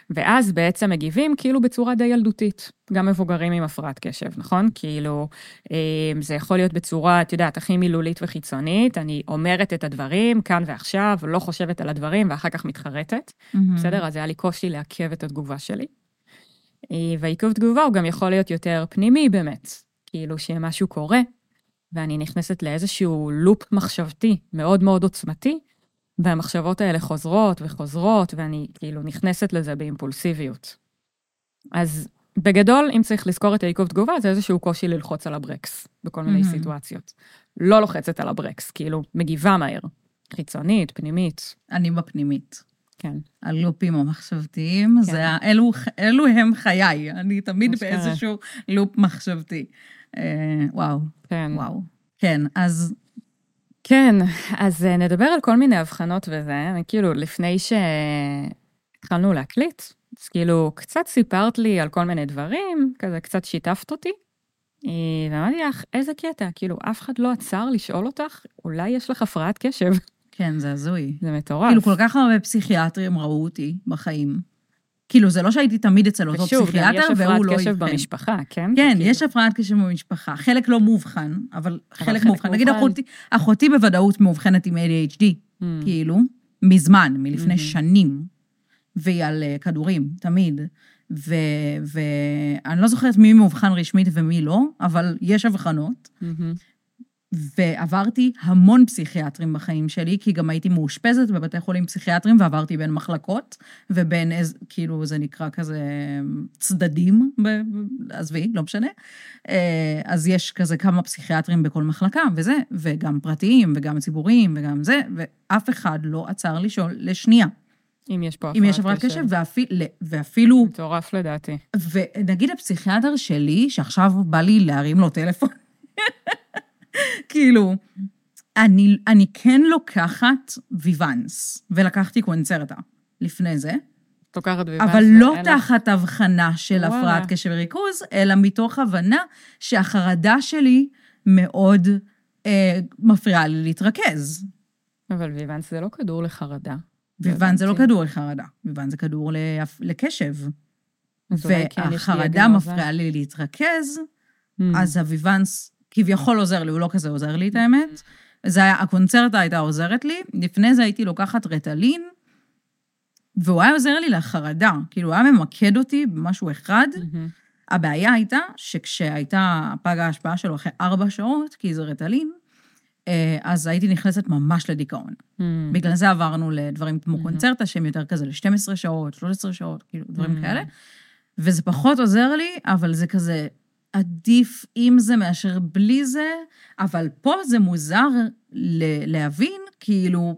B: ואז בעצם מגיבים כאילו בצורה די ילדותית, גם מבוגרים עם הפרעת קשב, נכון? כאילו, זה יכול להיות בצורה, את יודעת, הכי מילולית וחיצונית, אני אומרת את הדברים כאן ועכשיו, לא חושבת על הדברים, ואחר כך מתחרטת, mm-hmm. בסדר? אז היה לי קושי לעכב את התגובה שלי. והעיכוב תגובה הוא גם יכול להיות יותר פנימי באמת, כאילו שמשהו קורה, ואני נכנסת לאיזשהו לופ מחשבתי מאוד מאוד עוצמתי, והמחשבות האלה חוזרות וחוזרות, ואני כאילו נכנסת לזה באימפולסיביות. אז בגדול, אם צריך לזכור את העיכוב תגובה, זה איזשהו קושי ללחוץ על הברקס, בכל מיני mm-hmm. סיטואציות. לא לוחצת על הברקס, כאילו מגיבה מהר, חיצונית, פנימית.
A: אני בפנימית.
B: כן.
A: הלופים המחשבתיים, כן. זה, אלו, אלו הם חיי, אני תמיד באיזשהו לופ מחשבתי. אה, וואו,
B: כן.
A: וואו. כן, אז...
B: כן, אז נדבר על כל מיני הבחנות וזה, כאילו לפני שהתחלנו להקליט, אז כאילו קצת סיפרת לי על כל מיני דברים, כזה קצת שיתפת אותי, ואמרתי לך, איזה קטע, כאילו אף אחד לא עצר לשאול אותך, אולי יש לך הפרעת קשב.
A: כן, זה הזוי.
B: זה מטורף.
A: כאילו כל כך הרבה פסיכיאטרים ראו אותי בחיים. כאילו זה לא שהייתי תמיד אצל אותו פסיכיאטר, והוא לא
B: יש הפרעת קשב במשפחה, כן?
A: כן, יש הפרעת קשב במשפחה. חלק לא מאובחן, אבל חלק מאובחן. נגיד אחותי בוודאות מאובחנת עם איי די אייץ' די, כאילו, מזמן, מלפני שנים, והיא על כדורים, תמיד. ואני לא זוכרת מי מאובחן רשמית ומי לא, אבל יש הבחנות. ועברתי המון פסיכיאטרים בחיים שלי, כי גם הייתי מאושפזת בבתי חולים פסיכיאטרים, ועברתי בין מחלקות, ובין איזה, כאילו זה נקרא כזה צדדים, עזבי, לא משנה. אז יש כזה כמה פסיכיאטרים בכל מחלקה, וזה, וגם פרטיים, וגם ציבוריים, וגם זה, ואף אחד לא עצר לשאול לשנייה.
B: אם יש פה
A: אם יש הפרעת קשב, ואפילו...
B: מטורף לדעתי.
A: ונגיד הפסיכיאטר שלי, שעכשיו בא לי להרים לו טלפון, כאילו, אני, אני כן לוקחת ויוונס, ולקחתי קונצרטה לפני זה,
B: לוקחת ויוונס,
A: אבל לא תחת הבחנה של הפרעת קשב וריכוז, אלא מתוך הבנה שהחרדה שלי מאוד אה, מפריעה לי להתרכז.
B: אבל ויוונס זה לא כדור לחרדה.
A: ויוונס זה לא כדור לחרדה, ויוונס זה כדור לקשב. והחרדה מפריעה לי להתרכז, אז הוויוונס כביכול עוזר לי, הוא לא כזה עוזר לי את האמת. זה היה, הקונצרטה הייתה עוזרת לי, לפני זה הייתי לוקחת רטלין, והוא היה עוזר לי לחרדה, כאילו הוא היה ממקד אותי במשהו אחד. הבעיה הייתה שכשהייתה פג ההשפעה שלו אחרי ארבע שעות, כי זה רטלין, אז הייתי נכנסת ממש לדיכאון. בגלל זה עברנו לדברים כמו קונצרטה, שהם יותר כזה ל-שתים עשרה שעות, שלוש עשרה שעות, כאילו דברים כאלה. וזה פחות עוזר לי, אבל זה כזה עדיף עם זה מאשר בלי זה, אבל פה זה מוזר להבין, כאילו,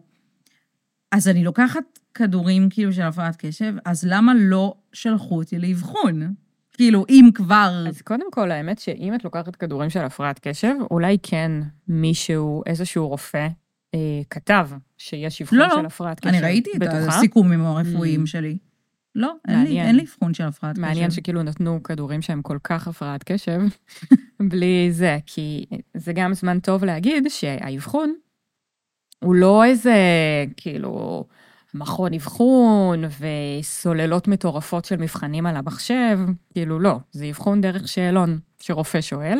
A: אז אני לוקחת כדורים כאילו של הפרעת קשב, אז למה לא שלחו אותי לאבחון? כאילו, אם כבר...
B: אז קודם כל, האמת שאם את לוקחת כדורים של הפרעת קשב, אולי כן מישהו, איזשהו רופא, אה, כתב שיש אבחון
A: לא,
B: של
A: לא.
B: הפרעת קשב.
A: אני ראיתי בטוחה? את הסיכומים הרפואיים mm. שלי. לא, אין לי, אין לי אבחון של הפרעת קשב.
B: מעניין שכאילו נתנו כדורים שהם כל כך הפרעת קשב, בלי זה, כי זה גם זמן טוב להגיד שהאבחון הוא לא איזה, כאילו, מכון אבחון וסוללות מטורפות של מבחנים על המחשב, כאילו לא, זה אבחון דרך שאלון שרופא שואל,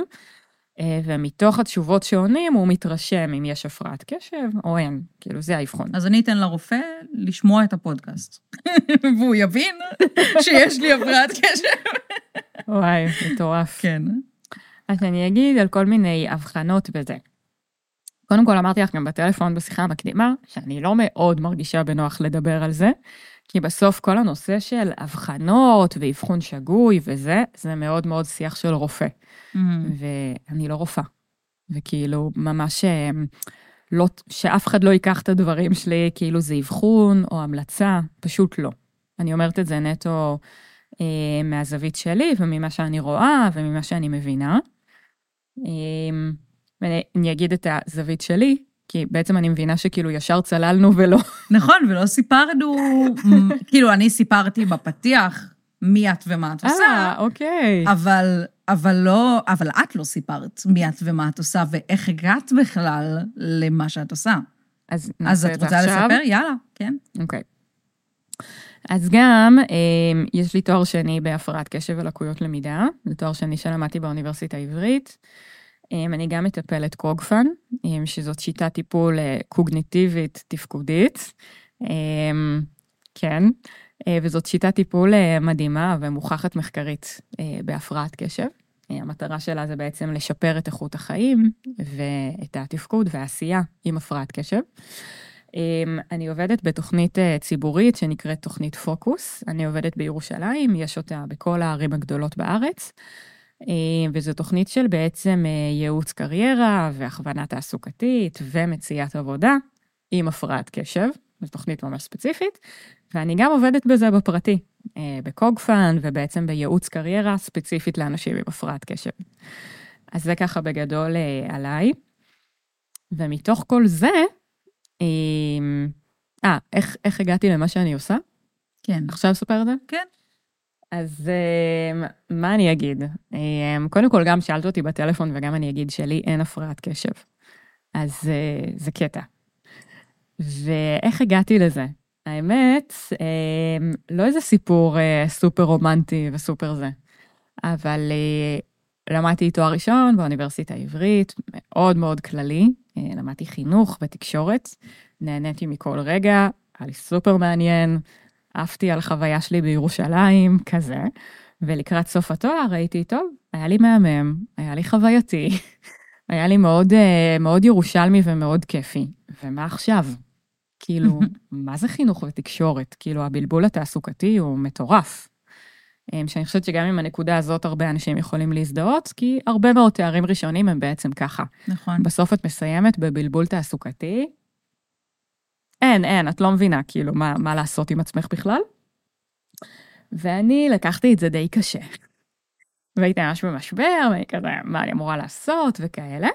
B: ומתוך התשובות שעונים הוא מתרשם אם יש הפרעת קשב או אין, כאילו זה האבחון.
A: אז אני אתן לרופא לשמוע את הפודקאסט, והוא יבין שיש לי הפרעת קשב.
B: וואי, מטורף.
A: כן.
B: אז אני אגיד על כל מיני הבחנות בזה. קודם כל אמרתי לך גם בטלפון בשיחה המקדימה, שאני לא מאוד מרגישה בנוח לדבר על זה, כי בסוף כל הנושא של הבחנות ואבחון שגוי וזה, זה מאוד מאוד שיח של רופא. Mm-hmm. ואני לא רופאה. וכאילו ממש לא, שאף אחד לא ייקח את הדברים שלי, כאילו זה אבחון או המלצה, פשוט לא. אני אומרת את זה נטו אה, מהזווית שלי, וממה שאני רואה, וממה שאני מבינה. אה, ואני אגיד את הזווית שלי, כי בעצם אני מבינה שכאילו ישר צללנו ולא...
A: נכון, ולא סיפרנו, כאילו אני סיפרתי בפתיח מי את ומה את עושה.
B: אה, אוקיי.
A: אבל, אבל לא, אבל את לא סיפרת מי את ומה את עושה, ואיך הגעת בכלל למה שאת עושה.
B: אז,
A: אז את רוצה עכשיו? לספר? יאללה, כן.
B: אוקיי. אז גם יש לי תואר שני בהפרעת קשב ולקויות למידה, זה תואר שני שלמדתי באוניברסיטה העברית. אני גם מטפלת קוגפן, שזאת שיטת טיפול קוגניטיבית תפקודית. כן, וזאת שיטת טיפול מדהימה ומוכחת מחקרית בהפרעת קשב. המטרה שלה זה בעצם לשפר את איכות החיים ואת התפקוד והעשייה עם הפרעת קשב. אני עובדת בתוכנית ציבורית שנקראת תוכנית פוקוס, אני עובדת בירושלים, יש אותה בכל הערים הגדולות בארץ, וזו תוכנית של בעצם ייעוץ קריירה והכוונה תעסוקתית ומציאת עבודה עם הפרעת קשב, זו תוכנית ממש ספציפית, ואני גם עובדת בזה בפרטי, בקוגפן ובעצם בייעוץ קריירה ספציפית לאנשים עם הפרעת קשב. אז זה ככה בגדול עליי, ומתוך כל זה, אה, איך, איך הגעתי למה שאני עושה?
A: כן.
B: עכשיו סופר את זה?
A: כן.
B: אז מה אני אגיד? קודם כל גם שאלת אותי בטלפון וגם אני אגיד שלי אין הפרעת קשב. אז זה קטע. ואיך הגעתי לזה? האמת, לא איזה סיפור סופר רומנטי וסופר זה, אבל למדתי תואר ראשון באוניברסיטה העברית, מאוד מאוד כללי, למדתי חינוך ותקשורת, נהניתי מכל רגע, היה לי סופר מעניין, עפתי על חוויה שלי בירושלים, כזה, ולקראת סוף התואר ראיתי, טוב, היה לי מהמם, היה לי חווייתי, היה לי מאוד, מאוד ירושלמי ומאוד כיפי, ומה עכשיו? כאילו, מה זה חינוך ותקשורת? כאילו, הבלבול התעסוקתי הוא מטורף. שאני חושבת שגם עם הנקודה הזאת הרבה אנשים יכולים להזדהות, כי הרבה מאוד תארים ראשונים הם בעצם ככה.
A: נכון.
B: בסוף את מסיימת בבלבול תעסוקתי, אין, אין, את לא מבינה, כאילו, מה, מה לעשות עם עצמך בכלל. ואני לקחתי את זה די קשה. והייתי ממש במשבר, ואני כזה, מה אני אמורה לעשות, וכאלה.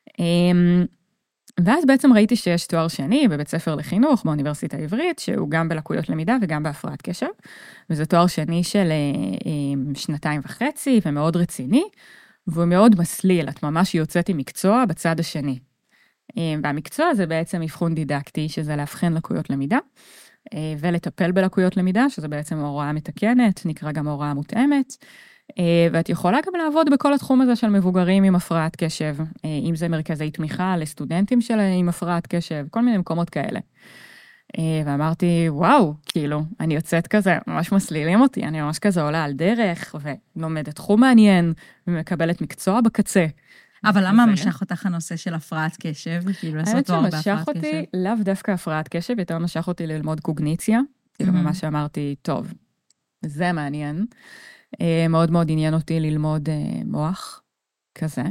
B: ואז בעצם ראיתי שיש תואר שני בבית ספר לחינוך באוניברסיטה העברית, שהוא גם בלקויות למידה וגם בהפרעת קשב, וזה תואר שני של שנתיים וחצי ומאוד רציני, והוא מאוד מסליל, את ממש יוצאת עם מקצוע בצד השני. והמקצוע הזה בעצם אבחון דידקטי, שזה להבחן לקויות למידה, ולטפל בלקויות למידה, שזה בעצם הוראה מתקנת, נקרא גם הוראה מותאמת, ואת יכולה גם לעבוד בכל התחום הזה של מבוגרים עם הפרעת קשב, אם זה מרכזי תמיכה לסטודנטים שלהם עם הפרעת קשב, כל מיני מקומות כאלה. ואמרתי, וואו, כאילו, אני יוצאת כזה, ממש מסלילים אותי, אני ממש כזה עולה על דרך, ולומדת תחום מעניין, ומקבלת מקצוע בקצה.
A: אבל למה משך אותך הנושא של הפרעת קשב? כאילו לעשות תואר בהפרעת קשב?
B: האמת שמשך אותי, לאו דווקא הפרעת קשב, יותר משך אותי ללמוד קוגניציה, כאילו ממש אמרתי, טוב, זה מעניין. מאוד מאוד עניין אותי ללמוד מוח, כזה.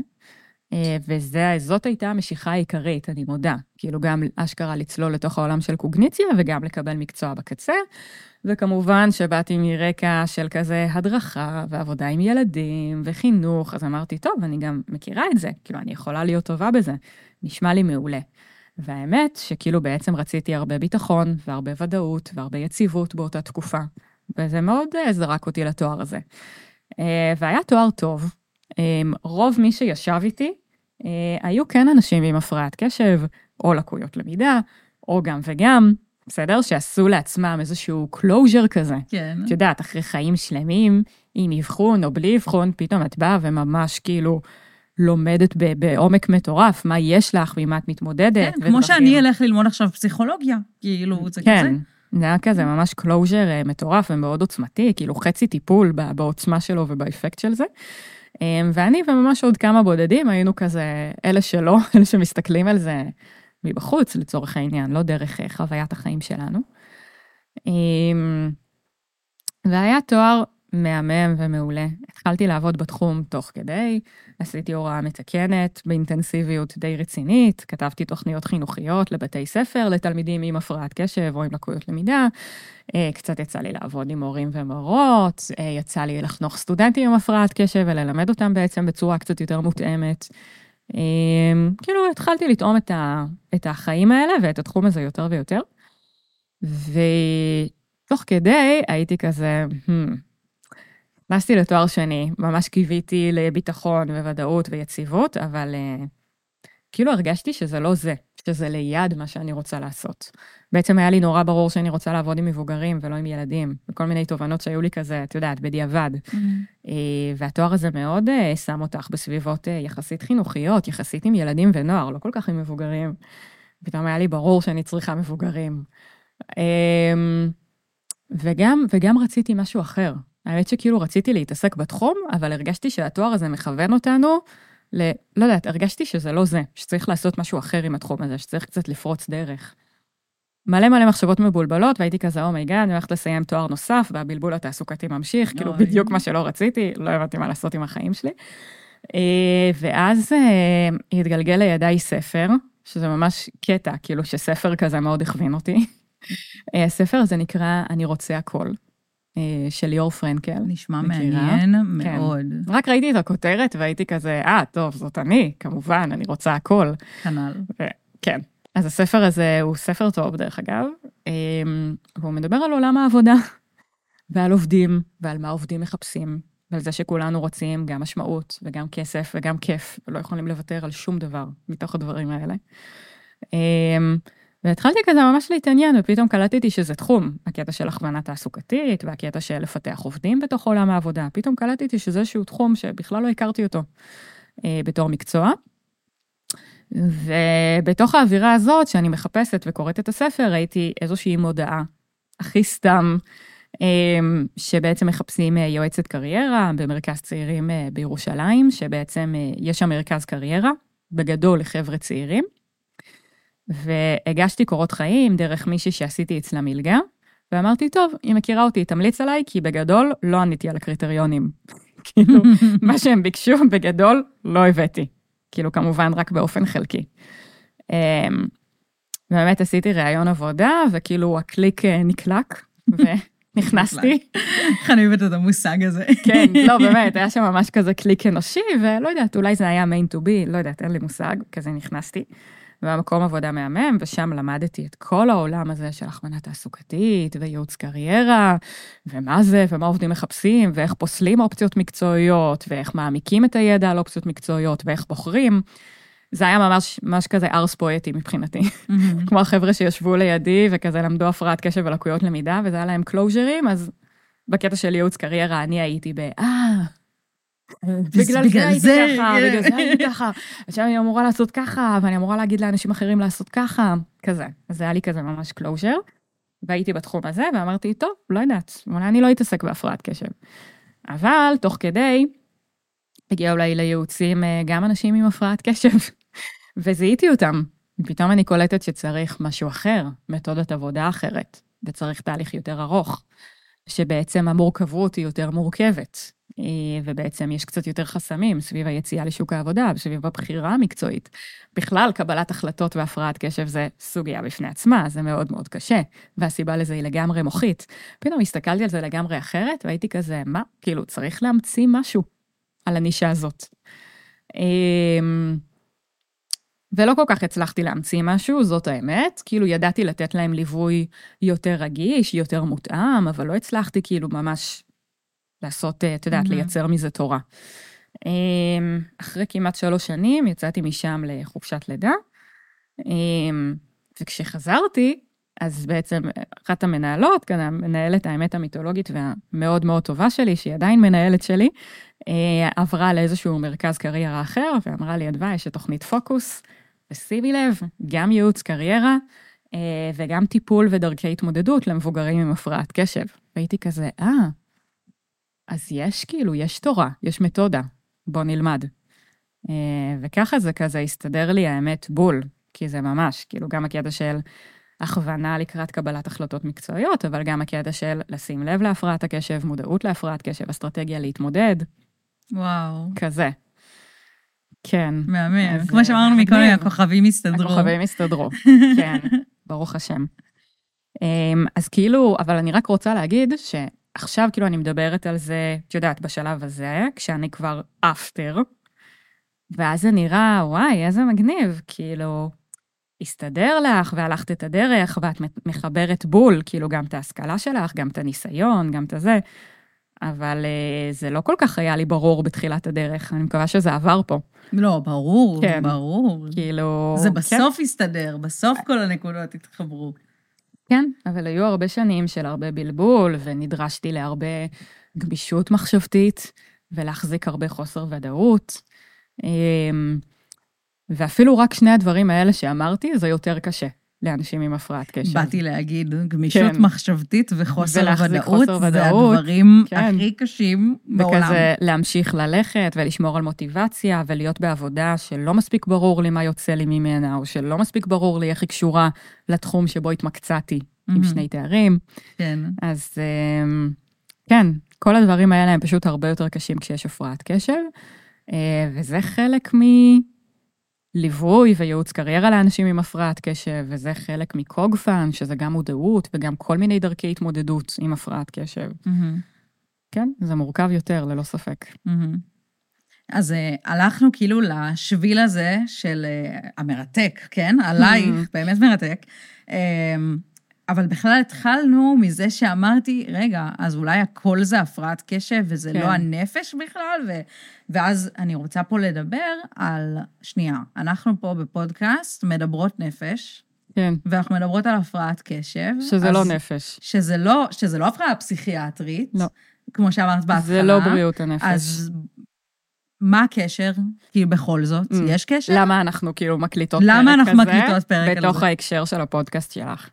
B: וזאת הייתה המשיכה העיקרית, אני מודה. כאילו גם אשכרה לצלול לתוך העולם של קוגניציה, וגם לקבל מקצוע בקצה. וכמובן שבאתי מרקע של כזה הדרכה, ועבודה עם ילדים, וחינוך, אז אמרתי, טוב, אני גם מכירה את זה, כאילו אני יכולה להיות טובה בזה. נשמע לי מעולה. והאמת שכאילו בעצם רציתי הרבה ביטחון, והרבה ודאות, והרבה יציבות באותה תקופה. וזה מאוד זרק אותי לתואר הזה. והיה תואר טוב. רוב מי שישב איתי, היו כן אנשים עם הפרעת קשב, או לקויות למידה, או גם וגם, בסדר? שעשו לעצמם איזשהו קלוז'ר כזה.
A: כן.
B: את יודעת, אחרי חיים שלמים, עם אבחון או בלי אבחון, פתאום את באה וממש כאילו לומדת בעומק מטורף, מה יש לך, ממה את מתמודדת.
A: כן, כמו שאני אלך ללמוד עכשיו פסיכולוגיה, כאילו זה כזה.
B: כן. זה היה כזה ממש קלוז'ר מטורף ומאוד עוצמתי, כאילו חצי טיפול בעוצמה שלו ובאפקט של זה. ואני וממש עוד כמה בודדים היינו כזה, אלה שלא, אלה שמסתכלים על זה מבחוץ לצורך העניין, לא דרך חוויית החיים שלנו. והיה תואר מהמם ומעולה. התחלתי לעבוד בתחום תוך כדי, עשיתי הוראה מתקנת באינטנסיביות די רצינית, כתבתי תוכניות חינוכיות לבתי ספר, לתלמידים עם הפרעת קשב או עם לקויות למידה, קצת יצא לי לעבוד עם הורים ומורות, יצא לי לחנוך סטודנטים עם הפרעת קשב וללמד אותם בעצם בצורה קצת יותר מותאמת. כאילו התחלתי לטעום את, ה, את החיים האלה ואת התחום הזה יותר ויותר, ותוך כדי הייתי כזה, hmm, נכנסתי לתואר שני, ממש קיוויתי לביטחון וודאות ויציבות, אבל uh, כאילו הרגשתי שזה לא זה, שזה ליד מה שאני רוצה לעשות. בעצם היה לי נורא ברור שאני רוצה לעבוד עם מבוגרים ולא עם ילדים, וכל מיני תובנות שהיו לי כזה, את יודעת, בדיעבד. Mm-hmm. והתואר הזה מאוד שם אותך בסביבות יחסית חינוכיות, יחסית עם ילדים ונוער, לא כל כך עם מבוגרים. פתאום היה לי ברור שאני צריכה מבוגרים. וגם, וגם רציתי משהו אחר. האמת שכאילו רציתי להתעסק בתחום, אבל הרגשתי שהתואר הזה מכוון אותנו, ל... לא יודעת, הרגשתי שזה לא זה, שצריך לעשות משהו אחר עם התחום הזה, שצריך קצת לפרוץ דרך. מלא מלא מחשבות מבולבלות, והייתי כזה, אומייגד, אני הולכת לסיים תואר נוסף, והבלבול התעסוקתי ממשיך, כאילו בדיוק מה שלא רציתי, לא הבנתי מה לעשות עם החיים שלי. ואז התגלגל לידיי ספר, שזה ממש קטע, כאילו שספר כזה מאוד הכווין אותי. הספר הזה נקרא אני רוצה הכל, של ליאור פרנקל.
A: נשמע מעניין מאוד.
B: רק ראיתי את הכותרת והייתי כזה, אה, טוב, זאת אני, כמובן, אני רוצה הכל.
A: כנ"ל.
B: כן. אז הספר הזה הוא ספר טוב, דרך אגב, והוא מדבר על עולם העבודה, ועל עובדים, ועל מה עובדים מחפשים, ועל זה שכולנו רוצים גם משמעות, וגם כסף, וגם כיף, ולא יכולים לוותר על שום דבר מתוך הדברים האלה. והתחלתי כזה ממש להתעניין, ופתאום קלטתי שזה תחום, הקטע של הכוונה תעסוקתית, והקטע של לפתח עובדים בתוך עולם העבודה. פתאום קלטתי שזה איזשהו תחום שבכלל לא הכרתי אותו בתור מקצוע. ובתוך האווירה הזאת, שאני מחפשת וקוראת את הספר, ראיתי איזושהי מודעה, הכי סתם, שבעצם מחפשים יועצת קריירה במרכז צעירים בירושלים, שבעצם יש שם מרכז קריירה, בגדול לחבר'ה צעירים, והגשתי קורות חיים דרך מישהי שעשיתי אצלה מלגה, ואמרתי, טוב, היא מכירה אותי, תמליץ עליי, כי בגדול לא עניתי על הקריטריונים. כאילו, מה שהם ביקשו בגדול לא הבאתי. כאילו, כמובן, רק באופן חלקי. באמת עשיתי ראיון עבודה, וכאילו הקליק נקלק, ונכנסתי.
A: איך אני אוהבת את המושג הזה.
B: כן, לא, באמת, היה שם ממש כזה קליק אנושי, ולא יודעת, אולי זה היה main to be, לא יודעת, אין לי מושג, כזה נכנסתי. והמקום עבודה מהמם, ושם למדתי את כל העולם הזה של הכוונה תעסוקתית, וייעוץ קריירה, ומה זה, ומה עובדים מחפשים, ואיך פוסלים אופציות מקצועיות, ואיך מעמיקים את הידע על אופציות מקצועיות, ואיך בוחרים. זה היה ממש, ממש כזה ארס פואטי מבחינתי. כמו החבר'ה שישבו לידי, וכזה למדו הפרעת קשב ולקויות למידה, וזה היה להם קלוז'רים, אז בקטע של ייעוץ קריירה, אני הייתי ב... אה... בגלל זה הייתי ככה, בגלל זה הייתי ככה, עכשיו אני אמורה לעשות ככה, ואני אמורה להגיד לאנשים אחרים לעשות ככה, כזה. אז זה היה לי כזה ממש קלוז'ר, והייתי בתחום הזה, ואמרתי, טוב, לא יודעת, אולי אני לא אתעסק בהפרעת קשב. אבל, תוך כדי, הגיע אולי לייעוצים גם אנשים עם הפרעת קשב, וזיהיתי אותם. ופתאום אני קולטת שצריך משהו אחר, מתודת עבודה אחרת, וצריך תהליך יותר ארוך, שבעצם המורכבות היא יותר מורכבת. ובעצם יש קצת יותר חסמים סביב היציאה לשוק העבודה, סביב הבחירה המקצועית. בכלל, קבלת החלטות והפרעת קשב זה סוגיה בפני עצמה, זה מאוד מאוד קשה, והסיבה לזה היא לגמרי מוחית. פתאום הסתכלתי על זה לגמרי אחרת, והייתי כזה, מה? כאילו, צריך להמציא משהו על הנישה הזאת. ולא כל כך הצלחתי להמציא משהו, זאת האמת, כאילו ידעתי לתת להם ליווי יותר רגיש, יותר מותאם, אבל לא הצלחתי כאילו ממש... לעשות, את יודעת, mm-hmm. לייצר מזה תורה. אחרי כמעט שלוש שנים, יצאתי משם לחופשת לידה, וכשחזרתי, אז בעצם אחת המנהלות, כאן המנהלת האמת המיתולוגית והמאוד מאוד טובה שלי, שהיא עדיין מנהלת שלי, עברה לאיזשהו מרכז קריירה אחר, ואמרה לי, אדווה, יש תוכנית פוקוס, ושימי לב, גם ייעוץ קריירה, וגם טיפול ודרכי התמודדות למבוגרים עם הפרעת קשב. והייתי כזה, אה, אז יש כאילו, יש תורה, יש מתודה, בוא נלמד. וככה זה כזה הסתדר לי האמת בול, כי זה ממש, כאילו גם הקטע של הכוונה לקראת קבלת החלטות מקצועיות, אבל גם הקטע של לשים לב להפרעת הקשב, מודעות להפרעת קשב, אסטרטגיה להתמודד.
A: וואו.
B: כזה. כן.
A: מהמם. כמו שאמרנו מקודם, הכוכבים הסתדרו.
B: הכוכבים הסתדרו, כן, ברוך השם. אז כאילו, אבל אני רק רוצה להגיד ש... עכשיו כאילו אני מדברת על זה, את יודעת, בשלב הזה, כשאני כבר אפטר, ואז זה נראה, וואי, איזה מגניב, כאילו, הסתדר לך, והלכת את הדרך, ואת מחברת בול, כאילו גם את ההשכלה שלך, גם את הניסיון, גם את זה, אבל זה לא כל כך היה לי ברור בתחילת הדרך, אני מקווה שזה עבר פה.
A: לא, ברור,
B: כן.
A: ברור.
B: כאילו...
A: זה בסוף
B: כן.
A: יסתדר, בסוף כל הנקודות יתחברו.
B: כן, אבל היו הרבה שנים של הרבה בלבול, ונדרשתי להרבה גמישות מחשבתית, ולהחזיק הרבה חוסר ודאות. ואפילו רק שני הדברים האלה שאמרתי, זה יותר קשה לאנשים עם הפרעת קשב.
A: באתי להגיד, גמישות
B: כן.
A: מחשבתית וחוסר ודאות,
B: חוסר ודאות,
A: זה הדברים
B: כן.
A: הכי קשים בעולם.
B: וכזה להמשיך ללכת ולשמור על מוטיבציה, ולהיות בעבודה שלא מספיק ברור לי מה יוצא לי ממנה, או שלא מספיק ברור לי איך היא קשורה לתחום שבו התמקצעתי mm-hmm. עם שני תארים.
A: כן.
B: אז כן, כל הדברים האלה הם פשוט הרבה יותר קשים כשיש הפרעת קשב, וזה חלק מליווי וייעוץ קריירה לאנשים עם הפרעת קשב, וזה חלק מקוגפן, שזה גם מודעות וגם כל מיני דרכי התמודדות עם הפרעת קשב. Mm-hmm. כן, זה מורכב יותר, ללא ספק.
A: Mm-hmm. אז uh, הלכנו כאילו לשביל הזה של uh, המרתק, כן? עלייך, mm-hmm. באמת מרתק. Um, אבל בכלל התחלנו מזה שאמרתי, רגע, אז אולי הכל זה הפרעת קשב, וזה כן. לא הנפש בכלל, ו... ואז אני רוצה פה לדבר על, שנייה, אנחנו פה בפודקאסט, מדברות נפש,
B: כן.
A: ואנחנו מדברות על הפרעת קשב.
B: שזה לא נפש.
A: שזה לא, שזה לא הפרעה פסיכיאטרית,
B: לא.
A: כמו שאמרת בהתחלה.
B: זה לא בריאות הנפש.
A: אז מה הקשר? כאילו בכל זאת, mm. יש קשר?
B: למה אנחנו כאילו מקליטות
A: למה
B: פרק כזה?
A: למה אנחנו מקליטות פרק
B: בתוך
A: כזה?
B: ההקשר של הפודקאסט שלך.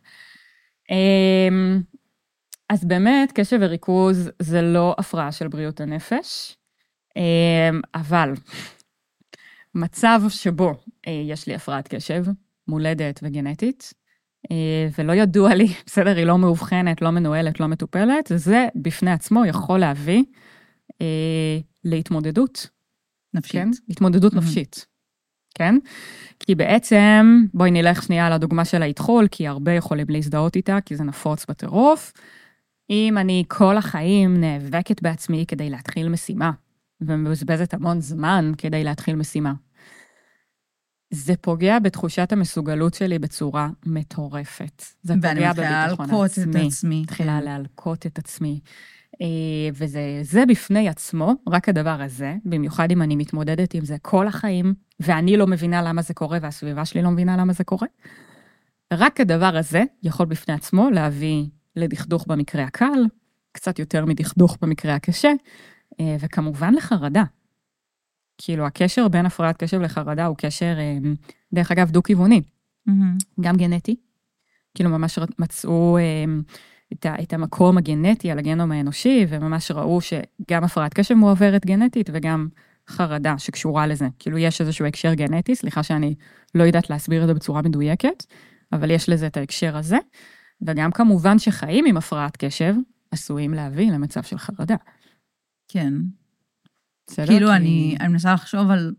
B: אז באמת, קשב וריכוז זה לא הפרעה של בריאות הנפש, אבל מצב שבו יש לי הפרעת קשב, מולדת וגנטית, ולא ידוע לי, בסדר, היא לא מאובחנת, לא מנוהלת, לא מטופלת, זה בפני עצמו יכול להביא להתמודדות.
A: נפשית.
B: כן? התמודדות mm-hmm. נפשית. כן? כי בעצם, בואי נלך שנייה על הדוגמה של ההתחול, כי הרבה יכולים להזדהות איתה, כי זה נפוץ בטירוף. אם אני כל החיים נאבקת בעצמי כדי להתחיל משימה, ומבזבזת המון זמן כדי להתחיל משימה, זה פוגע בתחושת המסוגלות שלי בצורה מטורפת. זה פוגע בביטחון עצמי. מתחילה להלקות את עצמי. וזה זה בפני עצמו, רק הדבר הזה, במיוחד אם אני מתמודדת עם זה כל החיים, ואני לא מבינה למה זה קורה, והסביבה שלי לא מבינה למה זה קורה. רק הדבר הזה יכול בפני עצמו להביא לדכדוך במקרה הקל, קצת יותר מדכדוך במקרה הקשה, וכמובן לחרדה. כאילו, הקשר בין הפרעת קשב לחרדה הוא קשר, דרך אגב, דו-כיווני. Mm-hmm. גם גנטי. כאילו, ממש מצאו את, ה, את המקום הגנטי על הגנום האנושי, וממש ראו שגם הפרעת קשב מועברת גנטית, וגם חרדה שקשורה לזה. כאילו, יש איזשהו הקשר גנטי, סליחה שאני לא יודעת להסביר את זה בצורה מדויקת, אבל יש לזה את ההקשר הזה, וגם כמובן שחיים עם הפרעת קשב, עשויים להביא למצב של חרדה.
A: כן. כאילו, אני מנסה לחשוב על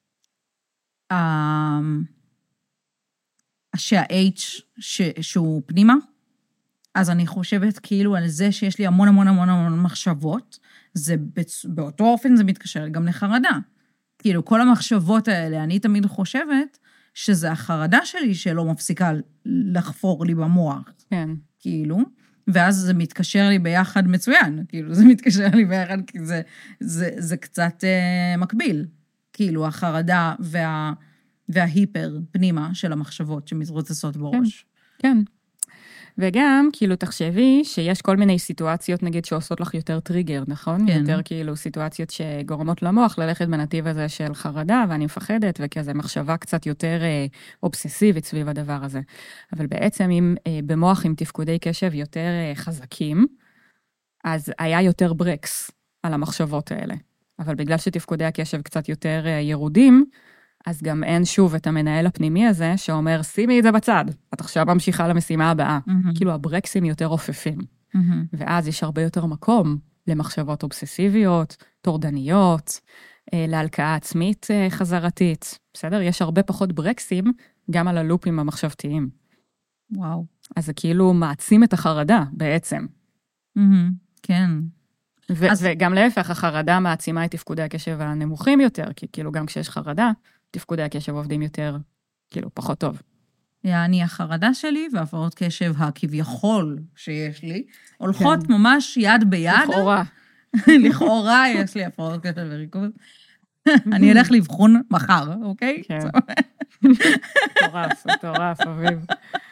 A: שה-H שהוא פנימה, אז אני חושבת כאילו על זה שיש לי המון המון המון המון מחשבות, זה באותו אופן זה מתקשר גם לחרדה. כאילו, כל המחשבות האלה, אני תמיד חושבת שזה החרדה שלי שלא מפסיקה לחפור לי במוח.
B: כן.
A: כאילו, ואז זה מתקשר לי ביחד מצוין, כאילו, זה מתקשר לי ביחד, כי זה, זה, זה קצת אה, מקביל, כאילו, החרדה וה, וההיפר פנימה של המחשבות שמתרוצצות בראש.
B: כן, כן. וגם, כאילו, תחשבי שיש כל מיני סיטואציות, נגיד, שעושות לך יותר טריגר, נכון? כן. יותר כאילו סיטואציות שגורמות למוח ללכת בנתיב הזה של חרדה, ואני מפחדת, וכזה מחשבה קצת יותר אה, אובססיבית סביב הדבר הזה. אבל בעצם, אם אה, במוח עם תפקודי קשב יותר אה, חזקים, אז היה יותר ברקס על המחשבות האלה. אבל בגלל שתפקודי הקשב קצת יותר אה, ירודים, אז גם אין שוב את המנהל הפנימי הזה, שאומר, שימי את זה בצד, את עכשיו ממשיכה למשימה הבאה. Mm-hmm. כאילו, הברקסים יותר עופפים. Mm-hmm. ואז יש הרבה יותר מקום למחשבות אובססיביות, טורדניות, להלקאה עצמית חזרתית. בסדר? יש הרבה פחות ברקסים, גם על הלופים המחשבתיים.
A: וואו.
B: אז זה כאילו מעצים את החרדה, בעצם.
A: Mm-hmm. כן.
B: ו- אז... וגם להפך, החרדה מעצימה את תפקודי הקשב הנמוכים יותר, כי כאילו גם כשיש חרדה, תפקודי הקשב עובדים יותר, כאילו, פחות טוב.
A: יעני, החרדה שלי והפרעות קשב הכביכול שיש לי, הולכות כן. ממש יד ביד.
B: לכאורה.
A: לכאורה יש לי הפרעות קשב וריכוז. אני אלך לבחון מחר, אוקיי?
B: כן. מטורף, מטורף, אביב.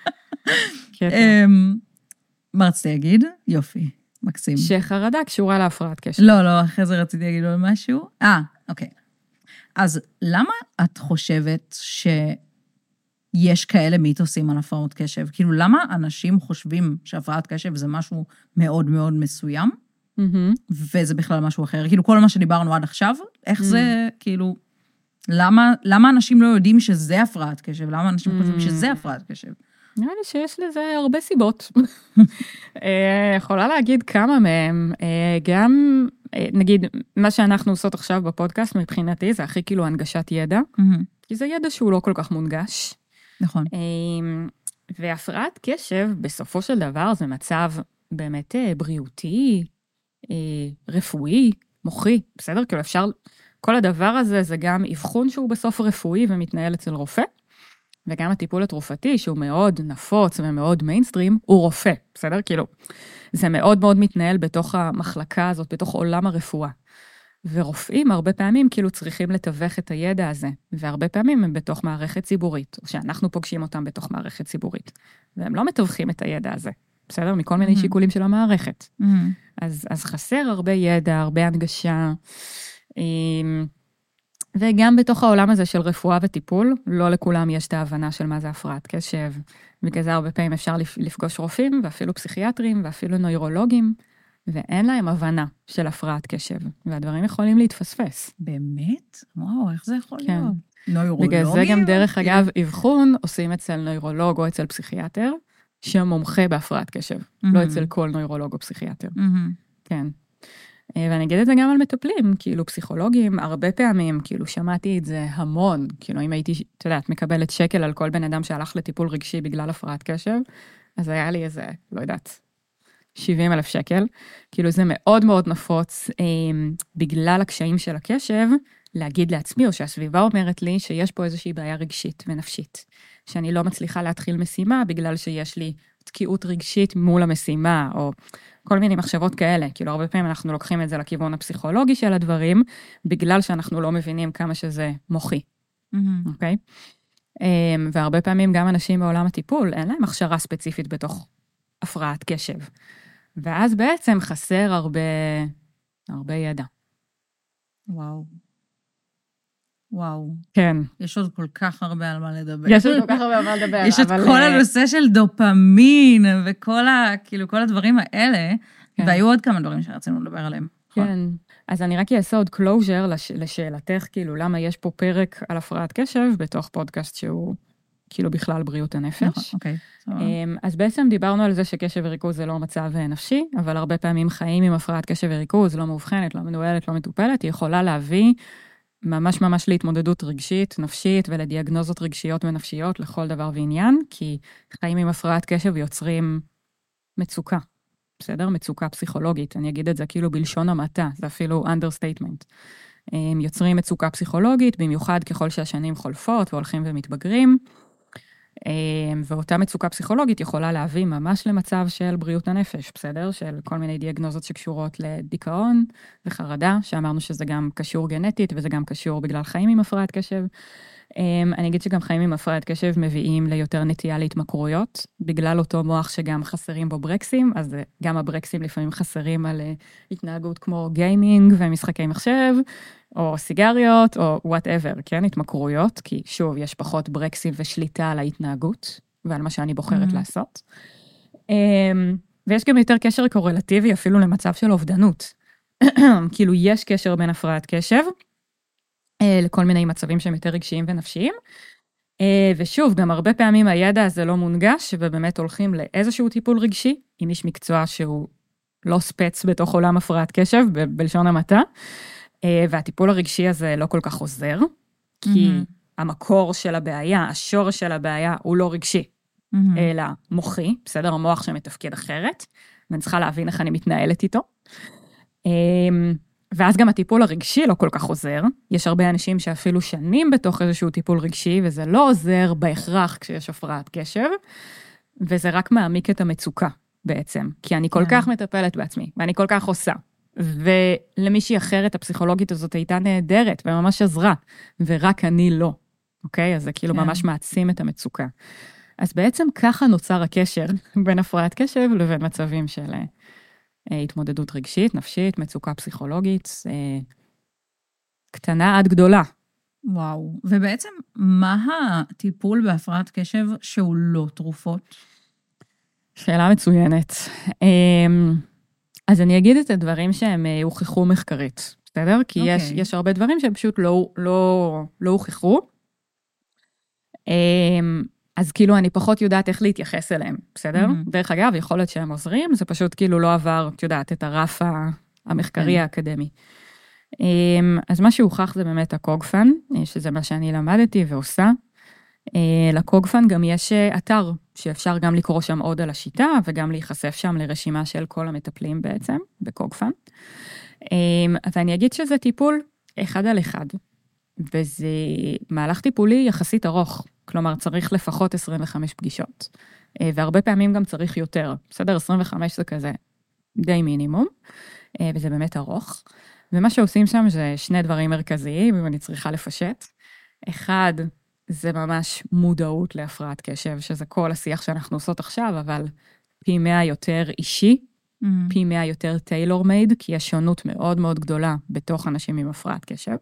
A: מה רציתי להגיד? יופי, מקסים.
B: שחרדה קשורה להפרעת קשב.
A: לא, לא, אחרי זה רציתי להגיד לו משהו. אה, אוקיי. אז למה את חושבת שיש כאלה מיתוסים על הפרעות קשב? כאילו, למה אנשים חושבים שהפרעת קשב זה משהו מאוד מאוד מסוים, וזה בכלל משהו אחר? כאילו, כל מה שדיברנו עד עכשיו, איך זה, כאילו, למה, למה אנשים לא יודעים שזה הפרעת קשב? למה אנשים חושבים שזה הפרעת קשב?
B: נראה לי שיש לזה הרבה סיבות. יכולה להגיד כמה מהם, גם, נגיד, מה שאנחנו עושות עכשיו בפודקאסט מבחינתי, זה הכי כאילו הנגשת ידע, כי זה ידע שהוא לא כל כך מונגש.
A: נכון.
B: והפרעת קשב, בסופו של דבר, זה מצב באמת בריאותי, רפואי, מוחי, בסדר? כאילו אפשר, כל הדבר הזה זה גם אבחון שהוא בסוף רפואי ומתנהל אצל רופא, וגם הטיפול התרופתי שהוא מאוד נפוץ ומאוד מיינסטרים, הוא רופא, בסדר? כאילו, זה מאוד מאוד מתנהל בתוך המחלקה הזאת, בתוך עולם הרפואה. ורופאים הרבה פעמים כאילו צריכים לתווך את הידע הזה, והרבה פעמים הם בתוך מערכת ציבורית, או שאנחנו פוגשים אותם בתוך מערכת ציבורית, והם לא מתווכים את הידע הזה, בסדר? מכל מיני שיקולים של המערכת. אז, אז חסר הרבה ידע, הרבה הנגשה, וגם בתוך העולם הזה של רפואה וטיפול, לא לכולם יש את ההבנה של מה זה הפרעת קשב, בגלל זה הרבה פעמים אפשר לפגוש רופאים, ואפילו פסיכיאטרים, ואפילו נוירולוגים, ואין להם הבנה של הפרעת קשב, והדברים יכולים להתפספס.
A: באמת? וואו, איך זה יכול
B: כן.
A: להיות? נוירולוגים?
B: בגלל זה גם דרך אגב, אבחון עושים אצל נוירולוג או אצל פסיכיאטר, שמומחה בהפרעת קשב, mm-hmm. לא אצל כל נוירולוג או פסיכיאטר. Mm-hmm. כן. ואני אגיד את זה גם על מטפלים, כאילו פסיכולוגים, הרבה פעמים, כאילו שמעתי את זה המון, כאילו אם הייתי, אתה יודעת, מקבלת שקל על כל בן אדם שהלך לטיפול רגשי בגלל הפרעת קשב, אז היה לי איזה, לא יודעת, שבעים אלף שקל, כאילו זה מאוד מאוד נפוץ, אה, בגלל הקשיים של הקשב, להגיד לעצמי, או שהסביבה אומרת לי, שיש פה איזושהי בעיה רגשית ונפשית, שאני לא מצליחה להתחיל משימה, בגלל שיש לי תקיעות רגשית מול המשימה, או כל מיני מחשבות כאלה, כאילו הרבה פעמים אנחנו לוקחים את זה לכיוון הפסיכולוגי של הדברים, בגלל שאנחנו לא מבינים כמה שזה מוחי, אוקיי? והרבה פעמים גם אנשים בעולם הטיפול, אין להם הכשרה ספציפית בתוך הפרעת קשב, ואז בעצם חסר הרבה, הרבה ידע.
A: וואו. וואו.
B: כן.
A: יש עוד כל כך הרבה על מה לדבר.
B: יש עוד כל כך הרבה על מה לדבר.
A: יש את כל הנושא של דופמין, וכל ה, כאילו, כל הדברים האלה, והיו עוד כמה דברים שרצינו לדבר עליהם.
B: כן. אז אני רק אעשה עוד קלוז'ר לשאלתך, כאילו, למה יש פה פרק על הפרעת קשב, בתוך פודקאסט שהוא, כאילו, בכלל בריאות הנפש.
A: אוקיי.
B: אז בעצם דיברנו על זה שקשב וריכוז זה לא מצב נפשי, אבל הרבה פעמים חיים עם הפרעת קשב וריכוז, לא מאובחנת, לא מנוהלת, לא מטופלת, היא יכולה להביא ממש ממש להתמודדות רגשית, נפשית, ולדיאגנוזות רגשיות ונפשיות לכל דבר ועניין, כי חיים עם הפרעת קשב יוצרים מצוקה, בסדר? מצוקה פסיכולוגית, אני אגיד את זה כאילו בלשון המעטה, זה אפילו understatement. הם יוצרים מצוקה פסיכולוגית, במיוחד ככל שהשנים חולפות והולכים ומתבגרים, ואותה מצוקה פסיכולוגית יכולה להביא ממש למצב של בריאות הנפש, בסדר? של כל מיני דיאגנוזות שקשורות לדיכאון וחרדה, שאמרנו שזה גם קשור גנטית, וזה גם קשור בגלל חיים עם הפרעת קשב. אני אגיד שגם חיים עם הפרעת קשב מביאים ליותר נטייה להתמכרויות, בגלל אותו מוח שגם חסרים בו ברקסים, אז גם הברקסים לפעמים חסרים על התנהגות כמו גיימינג ומשחקי מחשב, או סיגריות, או whatever, כן, התמכרויות, כי שוב, יש פחות ברקסים ושליטה על ההתנהגות, ועל מה שאני בוחרת mm-hmm. לעשות. ויש גם יותר קשר קורלטיבי, אפילו למצב של אובדנות. כאילו, יש קשר בין הפרעת קשב, לכל מיני מצבים שהם יותר רגשיים ונפשיים, ושוב, גם הרבה פעמים הידע הזה לא מונגש, ובאמת הולכים לאיזשהו טיפול רגשי, עם איש מקצוע שהוא לא ספץ בתוך עולם הפרעת קשב, בלשון המעטה, והטיפול הרגשי הזה לא כל כך עוזר, כי mm-hmm. המקור של הבעיה, השורש של הבעיה הוא לא רגשי, mm-hmm. אלא מוחי, בסדר? המוח שמתפקד אחרת, ואני צריכה להבין איך אני מתנהלת איתו. ואז גם הטיפול הרגשי לא כל כך עוזר, יש הרבה אנשים שאפילו שנים בתוך איזשהו טיפול רגשי, וזה לא עוזר בהכרח כשיש הפרעת קשב, וזה רק מעמיק את המצוקה בעצם, כי אני כל כך מטפלת בעצמי, ואני כל כך עושה, ולמישהי אחרת, הפסיכולוגית הזאת הייתה נהדרת, וממש עזרה, ורק אני לא, אוקיי? אז זה כאילו
A: כן.
B: ממש מעצים את המצוקה. אז בעצם ככה נוצר הקשר בין הפרעת קשב לבין מצבים של אה, התמודדות רגשית, נפשית, מצוקה פסיכולוגית, אה, קטנה עד גדולה.
A: וואו, ובעצם מה הטיפול בהפרעת קשב שהוא לא תרופות?
B: שאלה מצוינת. אז אני אגיד את הדברים שהם הוכחו מחקרית, בסדר? כי okay. יש, יש הרבה דברים שהם פשוט לא, לא, לא הוכחו. אז כאילו אני פחות יודעת איך להתייחס אליהם, בסדר? Mm-hmm. דרך אגב, יכול להיות שהם עוזרים, זה פשוט כאילו לא עבר, את יודעת, את הרף המחקרי okay. האקדמי. אז מה שהוכח זה באמת הקוגפן, שזה מה שאני למדתי ועושה. לקוגפן גם יש אתר, שאפשר גם לקרוא שם עוד על השיטה, וגם להיחשף שם לרשימה של כל המטפלים בעצם, בקוגפן. ואני אגיד שזה טיפול אחד על אחד, וזה מהלך טיפולי יחסית ארוך, כלומר צריך לפחות עשרים וחמש פגישות, והרבה פעמים גם צריך יותר, בסדר? עשרים וחמש זה כזה די מינימום, וזה באמת ארוך. ומה שעושים שם זה שני דברים מרכזיים, אם אני צריכה לפשט. אחד, זה ממש מודעות להפרעת קשב, שזה כל השיח שאנחנו עושות עכשיו, אבל פי מאה יותר אישי, mm-hmm. פי מאה יותר טיילור מייד, כי יש שונות מאוד מאוד גדולה בתוך אנשים עם הפרעת קשב,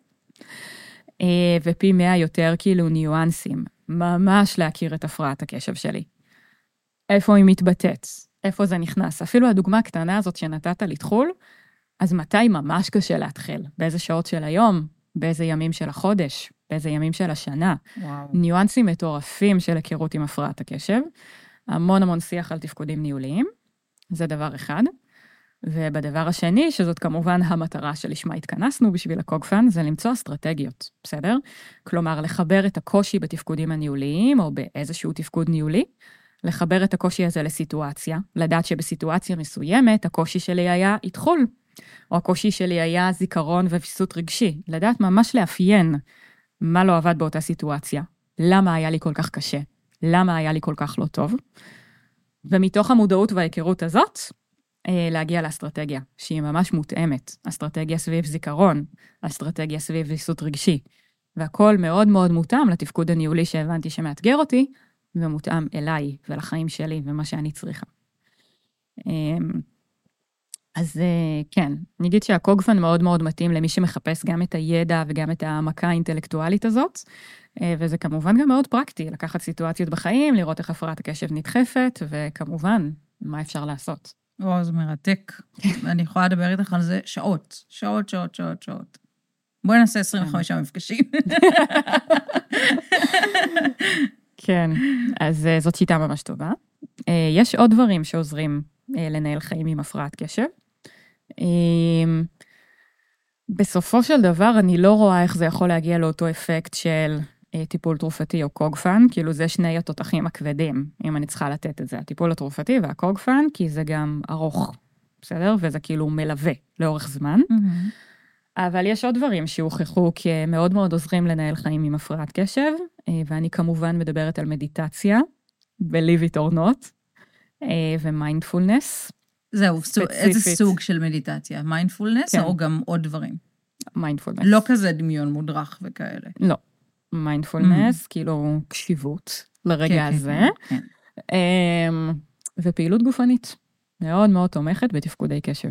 B: ופי מאה יותר כאילו ניואנסים, ממש להכיר את הפרעת הקשב שלי. איפה היא מתבטאת, איפה זה נכנס. אפילו הדוגמה הקטנה הזאת שנתת לתחול, אז מתי ממש קשה להתחיל? באיזה שעות של היום? באיזה ימים של החודש? באיזה ימים של השנה? וואו. ניואנסים מטורפים של היכרות עם הפרעת הקשב. המון המון שיח על תפקודים ניהוליים. זה דבר אחד. ובדבר השני, שזאת כמובן המטרה שלשמה התכנסנו בשביל הקוגפן, זה למצוא אסטרטגיות, בסדר? כלומר, לחבר את הקושי בתפקודים הניהוליים, או באיזשהו תפקוד ניהולי, לחבר את הקושי הזה לסיטואציה, לדעת שבסיטואציה מסוימת, הקושי שלי היה התחול, או הקושי שלי היה זיכרון וויסות רגשי, לדעת ממש לאפיין מה לא עבד באותה סיטואציה, למה היה לי כל כך קשה, למה היה לי כל כך לא טוב, ומתוך המודעות וההיכרות הזאת, להגיע לאסטרטגיה, שהיא ממש מותאמת, אסטרטגיה סביב זיכרון, אסטרטגיה סביב ויסות רגשי, והכל מאוד מאוד מותאם לתפקוד הניהולי שהבנתי שמאתגר אותי, ומותאם אליי ולחיים שלי ומה שאני צריכה. אז כן, אני אגיד שהקוגפן מאוד מאוד מתאים למי שמחפש גם את הידע וגם את העמקה האינטלקטואלית הזאת, וזה כמובן גם מאוד פרקטי, לקחת סיטואציות בחיים, לראות איך הפרעת הקשב נדחפת, וכמובן, מה אפשר לעשות.
A: או, זה מרתק. אני יכולה לדבר איתך על זה שעות, שעות, שעות, שעות, שעות. בואי נעשה עשרים וחמישה מפגשים.
B: כן, אז זאת שיטה ממש טובה. יש עוד דברים שעוזרים לנהל חיים עם הפרעת קשב. בסופו של דבר, אני לא רואה איך זה יכול להגיע לאותו אפקט של טיפול תרופתי או קוגפן, כאילו זה שני התותחים הכבדים, אם אני צריכה לתת את זה, הטיפול התרופתי והקוגפן, כי זה גם ארוך, בסדר? וזה כאילו מלווה לאורך זמן. אבל יש עוד דברים שהוכחו כמאוד מאוד עוזרים לנהל חיים עם הפרעת קשב, ואני כמובן מדברת על מדיטציה, believe it or not, ומיינדפולנס.
A: זהו, איזה סוג של מדיטציה? מיינדפולנס או גם עוד דברים?
B: מיינדפולנס.
A: לא כזה דמיון מודרך וכאלה.
B: לא. מיינדפולנס, כאילו קשיבות לרגע הזה. ופעילות גופנית. מאוד מאוד תומכת בתפקודי קשב.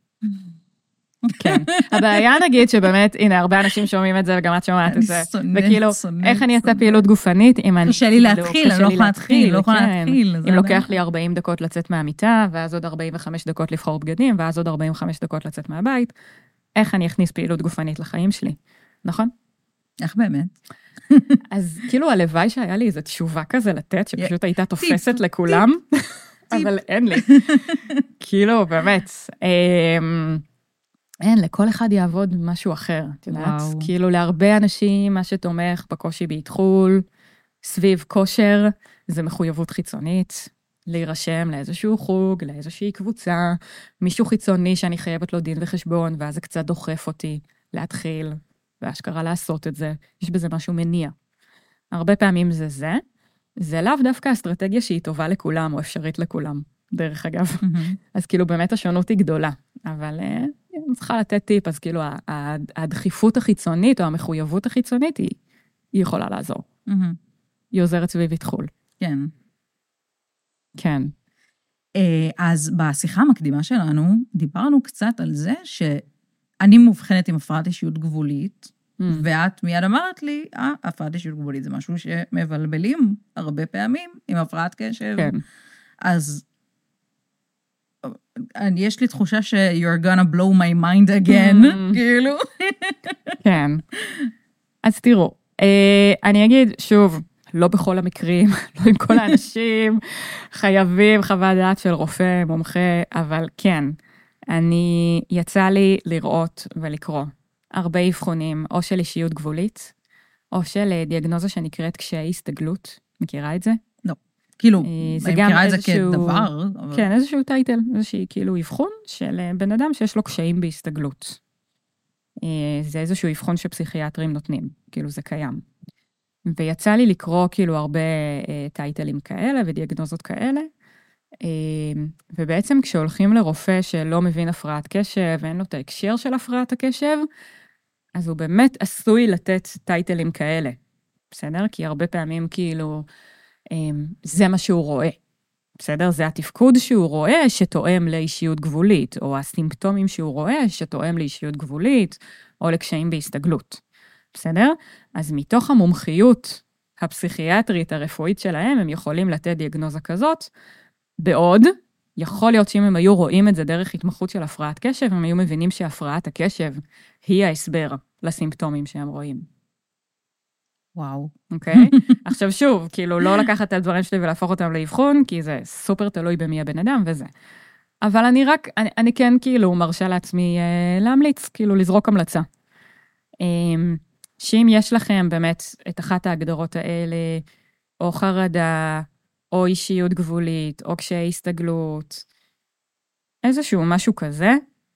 B: כן. הבעיה נגיד שבאמת, הנה, הרבה אנשים שומעים את זה, וגם את שומעת את זה. וכאילו, איך אני אעשה פעילות גופנית, אם אני...
A: קשה לי להתחיל, אני לא יכולה להתחיל, לא יכולה להתחיל.
B: אם לוקח לי ארבעים דקות לצאת מהמיטה, ואז עוד ארבעים וחמש דקות לבחור בגדים, ואז עוד ארבעים וחמש דקות לצאת מהבית, איך אני אכניס פעילות גופנית לחיים שלי? נכון?
A: איך באמת?
B: אז כאילו הלוואי שהיה לי איזו תשובה כזה לתת, שפשוט הייתה תופסת לכולם, אבל אין לי. כאילו, באמת, אין, לכל אחד יעבוד משהו אחר, את יודעת? כאילו להרבה אנשים, מה שתומך בקושי בהתחול, סביב כושר, זה מחויבות חיצונית, להירשם לאיזשהו חוג, לאיזושהי קבוצה, מישהו חיצוני שאני חייבת לו דין וחשבון, ואז זה קצת דוחף אותי להתחיל, ואשכרה לעשות את זה, יש בזה משהו מניע. הרבה פעמים זה זה, זה לאו דווקא אסטרטגיה שהיא טובה לכולם, או אפשרית לכולם, דרך אגב. אז כאילו באמת השונות היא גדולה, אבל צריכה לתת טיפ, אז כאילו הדחיפות החיצונית או המחויבות החיצונית היא, היא יכולה לעזור. Mm-hmm. היא עוזרת סביב התחול.
A: כן.
B: כן.
A: אז בשיחה המקדימה שלנו, דיברנו קצת על זה שאני מובחנת עם הפרעת אישיות גבולית, mm. ואת מיד אמרת לי, אה, הפרעת אישיות גבולית זה משהו שמבלבלים הרבה פעמים עם הפרעת קשב.
B: כן.
A: אז יש לי תחושה ש- you're gonna blow my mind again, mm. כאילו.
B: כן. אז תראו, אה, אני אגיד שוב, לא בכל המקרים, לא עם כל האנשים, חייבים חוות דעת של רופא, מומחה, אבל כן, אני, יצא לי לראות ולקרוא הרבה אבחונים, או של אישיות גבולית, או של דיאגנוזה שנקראת קשיי הסתגלות. מכירה את זה?
A: לא. כאילו, אני מכירה את זה כדבר.
B: כן, איזשהו טייטל, איזושהי כאילו אבחון של בן אדם שיש לו קשיים בהסתגלות. זה איזשהו אבחון שפסיכיאטרים נותנים, כאילו זה קיים. ויצא לי לקרוא כאילו הרבה אה, טייטלים כאלה ודיאגנוזות כאלה, אה, ובעצם כשהולכים לרופא שלא מבין הפרעת קשב, ואין לו את ההקשר של הפרעת הקשב, אז הוא באמת עשוי לתת טייטלים כאלה, בסדר? כי הרבה פעמים כאילו, אה, זה מה שהוא רואה, בסדר? זה התפקוד שהוא רואה שתואם לאישיות גבולית, או הסימפטומים שהוא רואה שתואם לאישיות גבולית, או לקשיים בהסתגלות. בסדר? אז מתוך המומחיות הפסיכיאטרית הרפואית שלהם, הם יכולים לתת דיאגנוזה כזאת, בעוד, יכול להיות שאם הם היו רואים את זה דרך התמחות של הפרעת קשב, הם היו מבינים שהפרעת הקשב היא ההסבר לסימפטומים שהם רואים.
A: וואו.
B: אוקיי? עכשיו שוב, כאילו לא לקחת את הדברים שלי ולהפוך אותם לאבחון, כי זה סופר תלוי במי הבן אדם וזה. אבל אני רק, אני, אני כן כאילו מרשה לעצמי אה, להמליץ, כאילו לזרוק המלצה. אה, שאם יש לכם באמת את אחת ההגדרות האלה, או חרדה, או אישיות גבולית, או קשיי הסתגלות, איזשהו משהו כזה,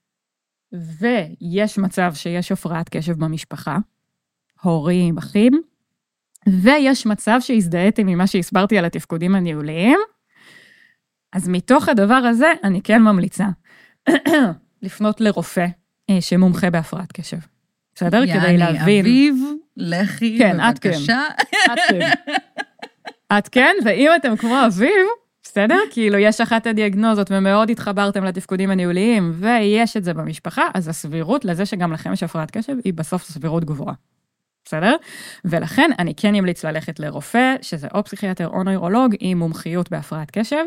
B: ויש מצב שיש הפרעת קשב במשפחה, הורים, אחים, ויש מצב שהזדהיתם ממה שהסברתי על התפקודים הניהוליים, אז מתוך הדבר הזה אני כן ממליצה לפנות לרופא שמומחה בהפרעת קשב. בסדר? כדי להבין.
A: אביב, לכי,
B: כן,
A: בבקשה.
B: את כן. את כן, ואם אתם כמו אביב, בסדר? כאילו יש אחת הדיאגנוזות ומאוד התחברתם לתפקודים הניהוליים, ויש את זה במשפחה, אז הסבירות לזה שגם לכם יש הפרעת קשב, היא בסוף סבירות גבוהה. בסדר? ולכן אני כן אמליץ ללכת לרופא, שזה או פסיכיאטר או נוירולוג, עם מומחיות בהפרעת קשב,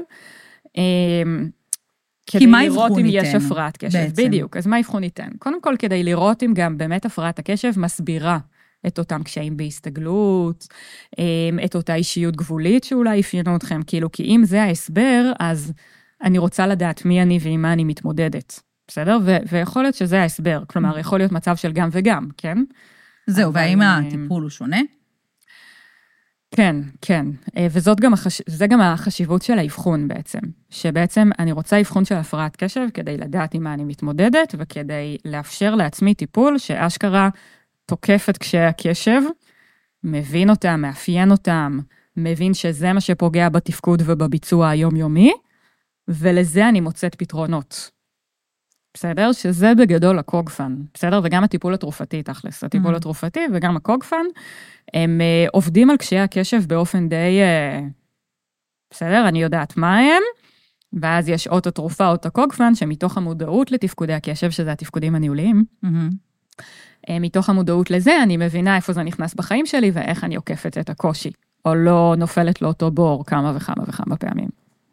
B: כדי לראות אם יש הפרעת קשב. בדיוק, אז מה אבחון ייתן? קודם כל, כדי לראות אם גם באמת הפרעת הקשב מסבירה את אותם קשיים בהסתגלות, את אותה אישיות גבולית שאולי אפיינו אתכם, כאילו, כי אם זה ההסבר, אז אני רוצה לדעת מי אני ועם מה אני מתמודדת. בסדר? ויכול להיות שזה ההסבר, כלומר, יכול להיות מצב של גם וגם, כן?
A: זהו, והאם הטיפול הוא שונה?
B: כן, כן. וזאת גם, החש... זה גם החשיבות של האבחון בעצם, שבעצם אני רוצה אבחון של הפרעת קשב כדי לדעת עם מה אני מתמודדת, וכדי לאפשר לעצמי טיפול שאשכרה תוקף את קשיי הקשב, מבין אותם, מאפיין אותם, מבין שזה מה שפוגע בתפקוד ובביצוע היומיומי, ולזה אני מוצאת פתרונות. בסדר? שזה בגדול הקוגפן, בסדר? וגם הטיפול התרופתי, תכלס, הטיפול התרופתי וגם הקוגפן, הם uh, עובדים על קשיי הקשב באופן די, uh, בסדר? אני יודעת מה הם, ואז יש אות התרופה, אות הקוגפן, שמתוך המודעות לתפקודי הקשב, שזה התפקודים הניהוליים, mm-hmm. uh, מתוך המודעות לזה, אני מבינה איפה זה נכנס בחיים שלי, ואיך אני עוקפת את הקושי, או לא נופלת לאותו בור כמה וכמה וכמה פעמים.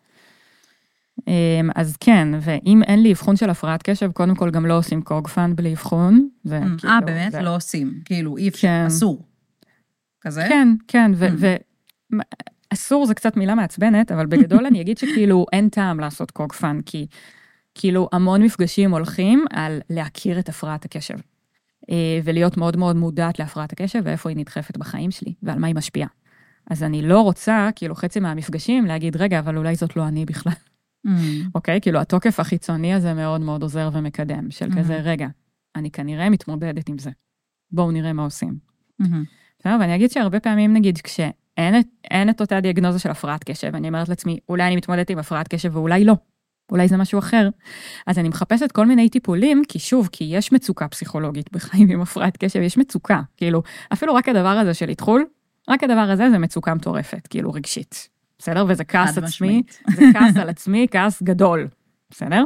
B: אז כן, ואם אין לי אבחון של הפרעת קשב, קודם כל גם לא עושים קוגפן בלי אבחון.
A: אה, באמת? לא עושים, כאילו, אי אפשר, אסור. כזה?
B: כן, כן, ואסור זה קצת מילה מעצבנת, אבל בגדול אני אגיד שכאילו אין טעם לעשות קוגפן, כי כאילו המון מפגשים הולכים על להכיר את הפרעת הקשב, ולהיות מאוד מאוד מודעת להפרעת הקשב, ואיפה היא נדחפת בחיים שלי, ועל מה היא משפיעה. אז אני לא רוצה, כאילו חצי מהמפגשים, להגיד, רגע, אבל אולי זאת לא אני בכלל. אוקיי? כאילו התוקף החיצוני הזה מאוד מאוד עוזר ומקדם, של כזה, רגע, אני כנראה מתמודדת עם זה. בואו נראה מה עושים. ואני אגיד שהרבה פעמים, נגיד, כשאין את אותה דיאגנוזה של הפרעת קשב, אני אומרת לעצמי, אולי אני מתמודדת עם הפרעת קשב ואולי לא. אולי זה משהו אחר. אז אני מחפשת כל מיני טיפולים, כי שוב, כי יש מצוקה פסיכולוגית בחיים עם הפרעת קשב, יש מצוקה, כאילו, אפילו רק הדבר הזה של איתחול, רק הדבר הזה זה מצוקה מטורפת, כאילו רגשית, בסדר? וזה כעס עצמי, זה כעס על עצמי, כעס גדול, בסדר?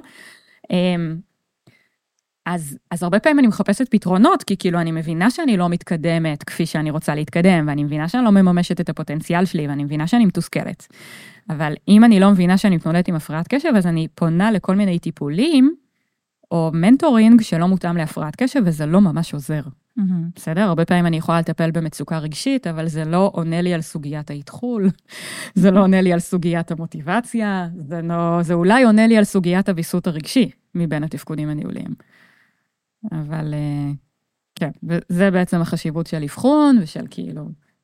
B: אז, אז הרבה פעמים אני מחפשת פתרונות, כי כאילו אני מבינה שאני לא מתקדמת כפי שאני רוצה להתקדם, ואני מבינה שאני לא מממשת את הפוטנציאל שלי, ואני מבינה שאני מתוסכלת. אבל אם אני לא מבינה שאני מתמודדת עם הפרעת קשב, אז אני פונה לכל מיני טיפולים, או מנטורינג שלא מותאם להפרעת קשב, וזה לא ממש עוזר. Mm-hmm. בסדר? הרבה פעמים אני יכולה לטפל במצוקה רגשית, אבל זה לא עונה לי על סוגיית ההתחול, זה לא עונה לי על סוגיית המוטיבציה, זה, לא, זה אולי עונה לי על סוגיית הוויסות הרגשי, מבין התפקודים הניהוליים. אבל כן, וזה בעצם החשיבות של אבחון, ושל כאילו,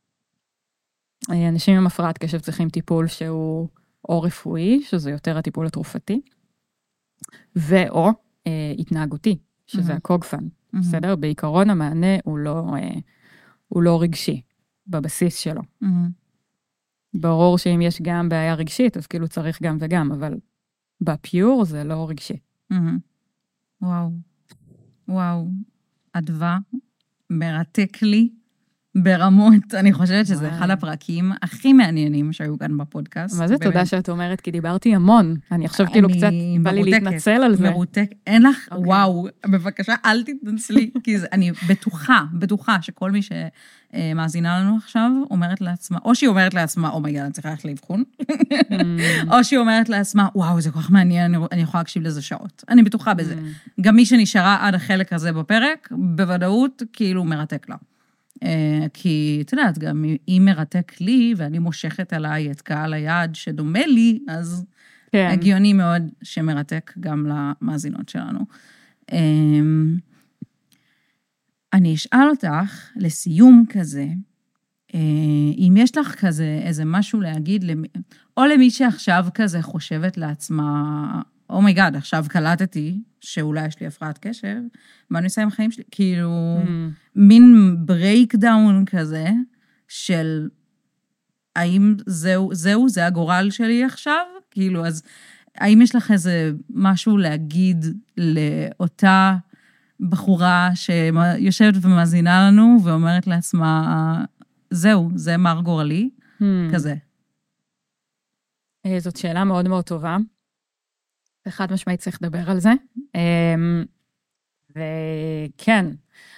B: אנשים עם הפרעת קשב צריכים טיפול שהוא או רפואי, שזה יותר הטיפול התרופתי, ואו אה, התנהגותי, שזה mm-hmm. הקוגפן, mm-hmm. בסדר? בעיקרון המענה הוא לא, אה, הוא לא רגשי, בבסיס שלו. Mm-hmm. ברור שאם יש גם בעיה רגשית, אז כאילו צריך גם וגם, אבל בפיור זה לא רגשי.
A: Mm-hmm. וואו. וואו, אדווה, מרתק לי ברמות, אני חושבת שזה אחד הפרקים הכי מעניינים שהיו כאן בפודקאסט.
B: מה זה תודה שאת אומרת? כי דיברתי המון. אני עכשיו כאילו קצת בא לי להתנצל על זה.
A: מרותק, אין לך, וואו, בבקשה, אל תתנצלי, כי אני בטוחה, בטוחה שכל מי שמאזינה לנו עכשיו אומרת לעצמה, או שהיא אומרת לעצמה, אומייגד, אני צריכה ללכת לאבחון, או שהיא אומרת לעצמה, וואו, זה כל כך מעניין, אני יכולה להקשיב לזה שעות. אני בטוחה בזה. גם מי שנשארה עד החלק הזה בפרק, בוודאות, כאילו מרתק לה. כי, את יודעת, גם היא מרתק לי, ואני מושכת עליי את קהל היעד שדומה לי, אז כן. הגיוני מאוד שמרתק גם למאזינות שלנו. אני אשאל אותך, לסיום כזה, אם יש לך כזה איזה משהו להגיד, או למי שעכשיו כזה חושבת לעצמה, אומייגד, עכשיו קלטתי שאולי יש לי הפרעת קשב, מה אני עושה עם החיים שלי? כאילו, mm. מין ברייקדאון כזה, של האם זהו, זהו, זה הגורל שלי עכשיו? כאילו, אז האם יש לך איזה משהו להגיד לאותה בחורה שיושבת ומאזינה לנו, ואומרת לעצמה, זהו, זה מר גורלי? Mm. כזה.
B: זאת שאלה מאוד מאוד טובה. אחד משמעית צריך לדבר על זה. וכן.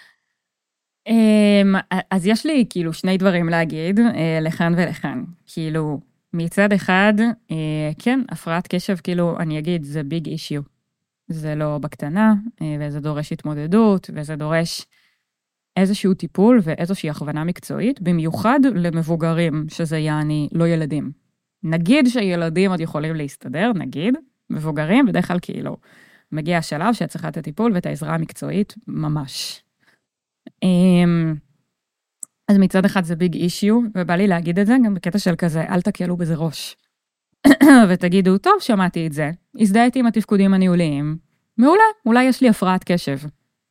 B: אז יש לי כאילו שני דברים להגיד, לכאן ולכאן. כאילו, מצד אחד, כן, הפרעת קשב, כאילו, אני אגיד, זה ביג אישיו. זה לא בקטנה, וזה דורש התמודדות, וזה דורש איזשהו טיפול ואיזושהי הכוונה מקצועית, במיוחד למבוגרים, שזה יעני לא ילדים. נגיד שילדים עוד יכולים להסתדר, נגיד, מבוגרים, בדרך כלל כאילו, מגיע השלב שאת צריכה את הטיפול ואת העזרה המקצועית ממש. אז מצד אחד זה ביג אישיו, ובא לי להגיד את זה גם בקטע של כזה, אל תקלו בזה ראש. ותגידו, טוב, שמעתי את זה, הזדהיתי עם התפקודים הניהוליים, מעולה, אולי יש לי הפרעת קשב.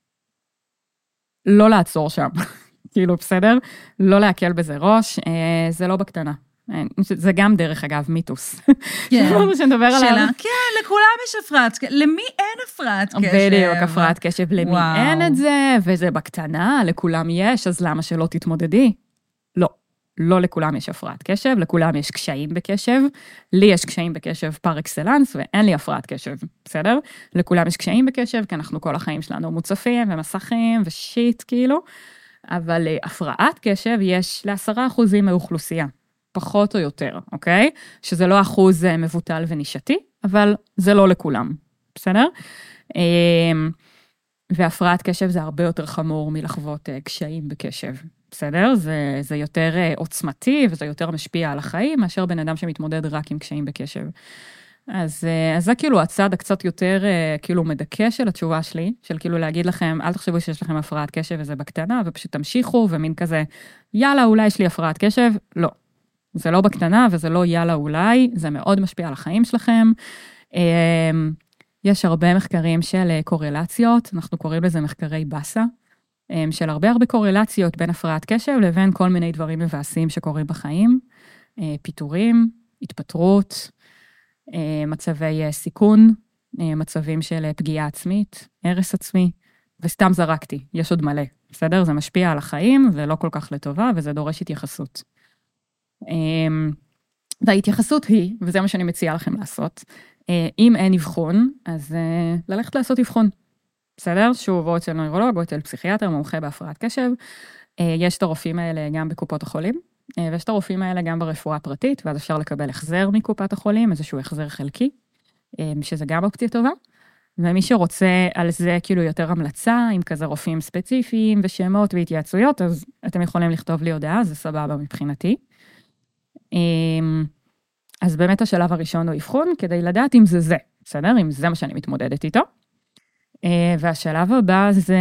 B: לא לעצור שם, כאילו בסדר, לא להקל בזה ראש, זה לא בקטנה. זה גם דרך אגב מיתוס. כן,
A: לכולם יש הפרעת קשב, למי אין הפרעת קשב?
B: בדיוק, הפרעת קשב, למי אין את זה, וזה בקטנה, לכולם יש, אז למה שלא תתמודדי? לא, לא לכולם יש הפרעת קשב, לכולם יש קשיים בקשב, לי יש קשיים בקשב פר אקסלנס, ואין לי הפרעת קשב, בסדר? לכולם יש קשיים בקשב, כי אנחנו כל החיים שלנו מוצפים ומסכים ושיט כאילו, אבל הפרעת קשב יש לעשרה אחוזים מאוכלוסייה. פחות או יותר, אוקיי? שזה לא אחוז מבוטל ונישתי, אבל זה לא לכולם, בסדר? והפרעת קשב זה הרבה יותר חמור מלחוות קשיים בקשב, בסדר? זה, זה יותר עוצמתי וזה יותר משפיע על החיים, מאשר בן אדם שמתמודד רק עם קשיים בקשב. אז, אז זה כאילו הצד הקצת יותר כאילו מדכא של התשובה שלי, של כאילו להגיד לכם, אל תחשבו שיש לכם הפרעת קשב וזה בקטנה, ופשוט תמשיכו ומין כזה, יאללה, אולי יש לי הפרעת קשב, לא. זה לא בקטנה, וזה לא יאללה אולי, זה מאוד משפיע על החיים שלכם. יש הרבה מחקרים של קורלציות, אנחנו קוראים לזה מחקרי בסה, של הרבה הרבה קורלציות בין הפרעת קשב לבין כל מיני דברים מבאסים שקורים בחיים, פיתורים, התפטרות, מצבי סיכון, מצבים של פגיעה עצמית, הרס עצמי, וסתם זרקתי, יש עוד מלא, בסדר? זה משפיע על החיים, ולא כל כך לטובה, וזה דורש התייחסות. וההתייחסות היא, וזה מה שאני מציעה לכם לעשות, אם אין אבחון, אז ללכת לעשות אבחון. בסדר? שוב, או אצל נוירולוג, או אצל פסיכיאטר, מומחה בהפרעת קשב. יש את הרופאים האלה גם בקופות החולים, ויש את הרופאים האלה גם ברפואה הפרטית, ואז אפשר לקבל החזר מקופת החולים, איזשהו החזר חלקי, שזה גם אופציה טובה. ומי שרוצה על זה כאילו יותר המלצה, עם כזה רופאים ספציפיים ושמות והתייעצויות, אז אתם יכולים לכתוב לי הודעה, זה סבבה מבחינתי. אז באמת השלב הראשון הוא אבחון, כדי לדעת אם זה זה, בסדר? אם זה מה שאני מתמודדת איתו. והשלב הבא זה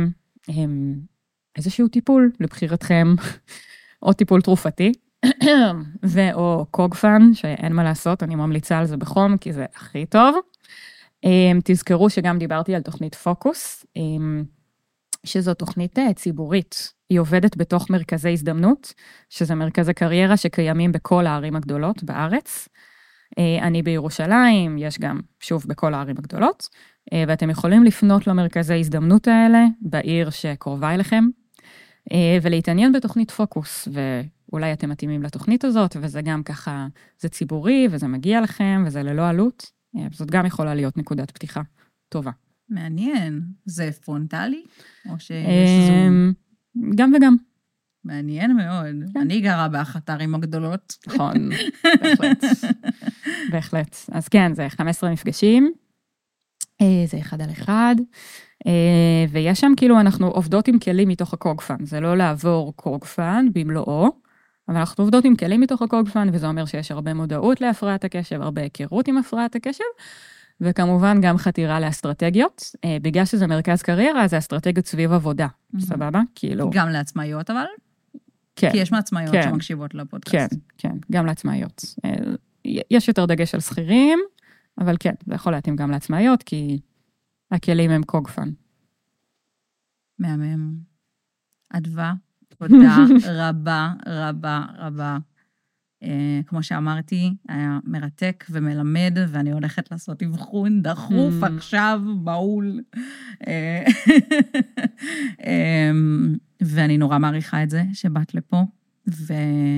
B: איזשהו טיפול לבחירתכם, או טיפול תרופתי, ואו קוגפן, שאין מה לעשות, אני ממליצה על זה בחום, כי זה הכי טוב. תזכרו שגם דיברתי על תוכנית פוקוס, שזו תוכנית ציבורית, היא עובדת בתוך מרכזי הזדמנות, שזה מרכזי קריירה שקיימים בכל הערים הגדולות בארץ. אני בירושלים, יש גם שוב בכל הערים הגדולות, ואתם יכולים לפנות למרכזי הזדמנות האלה, בעיר שקרובה אליכם, ולהתעניין בתוכנית פוקוס, ואולי אתם מתאימים לתוכנית הזאת, וזה גם ככה, זה ציבורי, וזה מגיע לכם, וזה ללא עלות, זאת גם יכולה להיות נקודת פתיחה טובה.
A: מעניין, זה פרונטלי? או שיש זום?
B: גם וגם.
A: מעניין מאוד. אני גרה באחת הערים הגדולות.
B: נכון, בהחלט. בהחלט. אז כן, זה חמישה עשר מפגשים, זה אחד על אחד, ויש שם כאילו אנחנו עובדות עם כלים מתוך הקוגפן, זה לא לעבור קוגפן במלואו, אבל אנחנו עובדות עם כלים מתוך הקוגפן, וזה אומר שיש הרבה מודעות להפרעת הקשב, הרבה היכרות עם הפרעת הקשב, וכמובן גם חתירה לאסטרטגיות, בגלל שזה מרכז קריירה, זה אסטרטגיות סביב עבודה, סבבה? כאילו...
A: גם לעצמאיות אבל?
B: כן.
A: כי יש מעצמאיות שמקשיבות לפודקאסט.
B: כן, כן, גם לעצמאיות. יש יותר דגש על שכירים, אבל כן, זה יכול להתאים גם לעצמאיות, כי הכלים הם קוגפן.
A: מהמם. אדווה, תודה רבה, רבה, רבה. כמו שאמרתי, היה מרתק ומלמד, ואני הולכת לעשות אבחון דחוף עכשיו, בהול. ואני נורא מעריכה את זה, שבאת לפה, ו...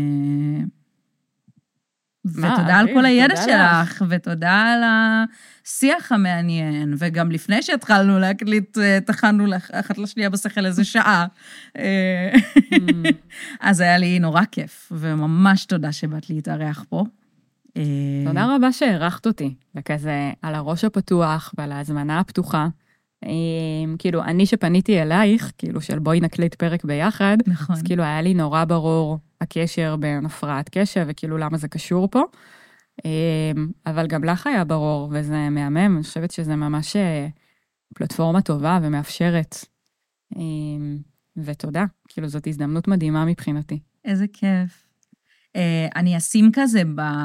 A: ותודה על כל הידע שלך, ותודה על השיח המעניין, וגם לפני שהתחלנו להקליט, תחנו אחת לשנייה בשכל איזה שעה, אז היה לי נורא כיף, וממש תודה שבאת להתארח פה.
B: תודה רבה שהערכת אותי, וכזה על הראש הפתוח ועל ההזמנה הפתוחה, כאילו אני שפניתי אלייך, כאילו של בואי נקליט פרק ביחד, אז כאילו היה לי נורא ברור הקשר בין הפרעת קשב, וכאילו למה זה קשור פה, אבל גם לך היה ברור, וזה מהמם, אני חושבת שזה ממש פלטפורמה טובה ומאפשרת, ותודה, כאילו זאת הזדמנות מדהימה מבחינתי.
A: איזה כיף. אני אשים כזה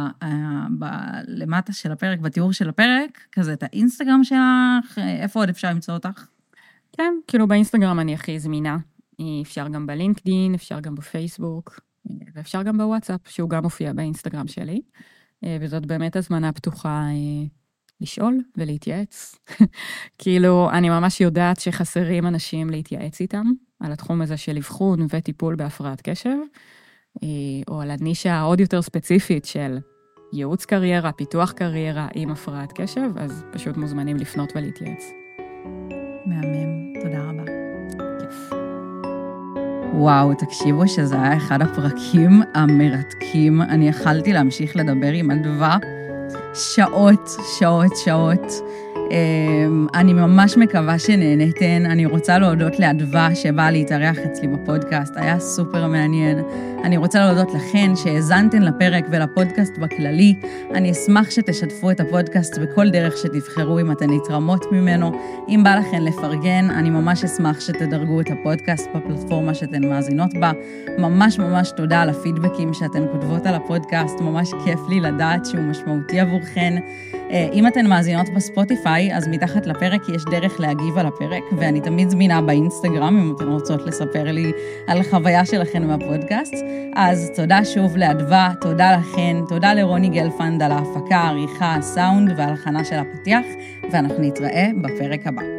A: למטה של הפרק, בתיאור של הפרק, כזה את האינסטגרם שלך, איפה עוד אפשר למצוא אותך?
B: כן, כאילו באינסטגרם אני הכי זמינה, אפשר גם בלינקדין, אפשר גם בפייסבוק, ואפשר גם בוואטסאפ, שהוא גם מופיע באינסטגרם שלי, וזאת באמת הזמנה פתוחה לשאול ולהתייעץ. כאילו, אני ממש יודעת שחסרים אנשים להתייעץ איתם, על התחום הזה של אבחון וטיפול בהפרעת קשב, או על הנישה העוד יותר ספציפית של ייעוץ קריירה, פיתוח קריירה עם הפרעת קשב, אז פשוט מוזמנים לפנות ולהתייעץ.
A: מהמם, תודה רבה. כיף. וואו, תקשיבו שזה היה אחד הפרקים המרתקים. אני יכלתי להמשיך לדבר עם אדווה שעות, שעות, שעות. אני ממש מקווה שנהנתן. אני רוצה להודות לאדווה שבאה להתארח אצלי בפודקאסט, היה סופר מעניין. אני רוצה להודות לכן שהאזנתן לפרק ולפודקאסט בכללי. אני אשמח שתשתפו את הפודקאסט בכל דרך שתבחרו אם אתן נתרמות ממנו. אם בא לכן לפרגן, אני ממש אשמח שתדרגו את הפודקאסט בפלטפורמה שאתן מאזינות בה. ממש ממש תודה על הפידבקים שאתן כותבות על הפודקאסט, ממש כיף לי לדעת שהוא משמעותי עבורכן. אם אתן מאזינות בספוטיפיי, אז מתחת לפרק יש דרך להגיב על הפרק, ואני תמיד זמינה באינסטגרם, אם אתן רוצות לספר לי על החוויה שלכן מהפודקאסט. אז תודה שוב לאדווה, תודה לכן, תודה לרוני גלפנד על ההפקה, העריכה, הסאונד וההלחנה של הפתיח, ואנחנו נתראה בפרק הבא.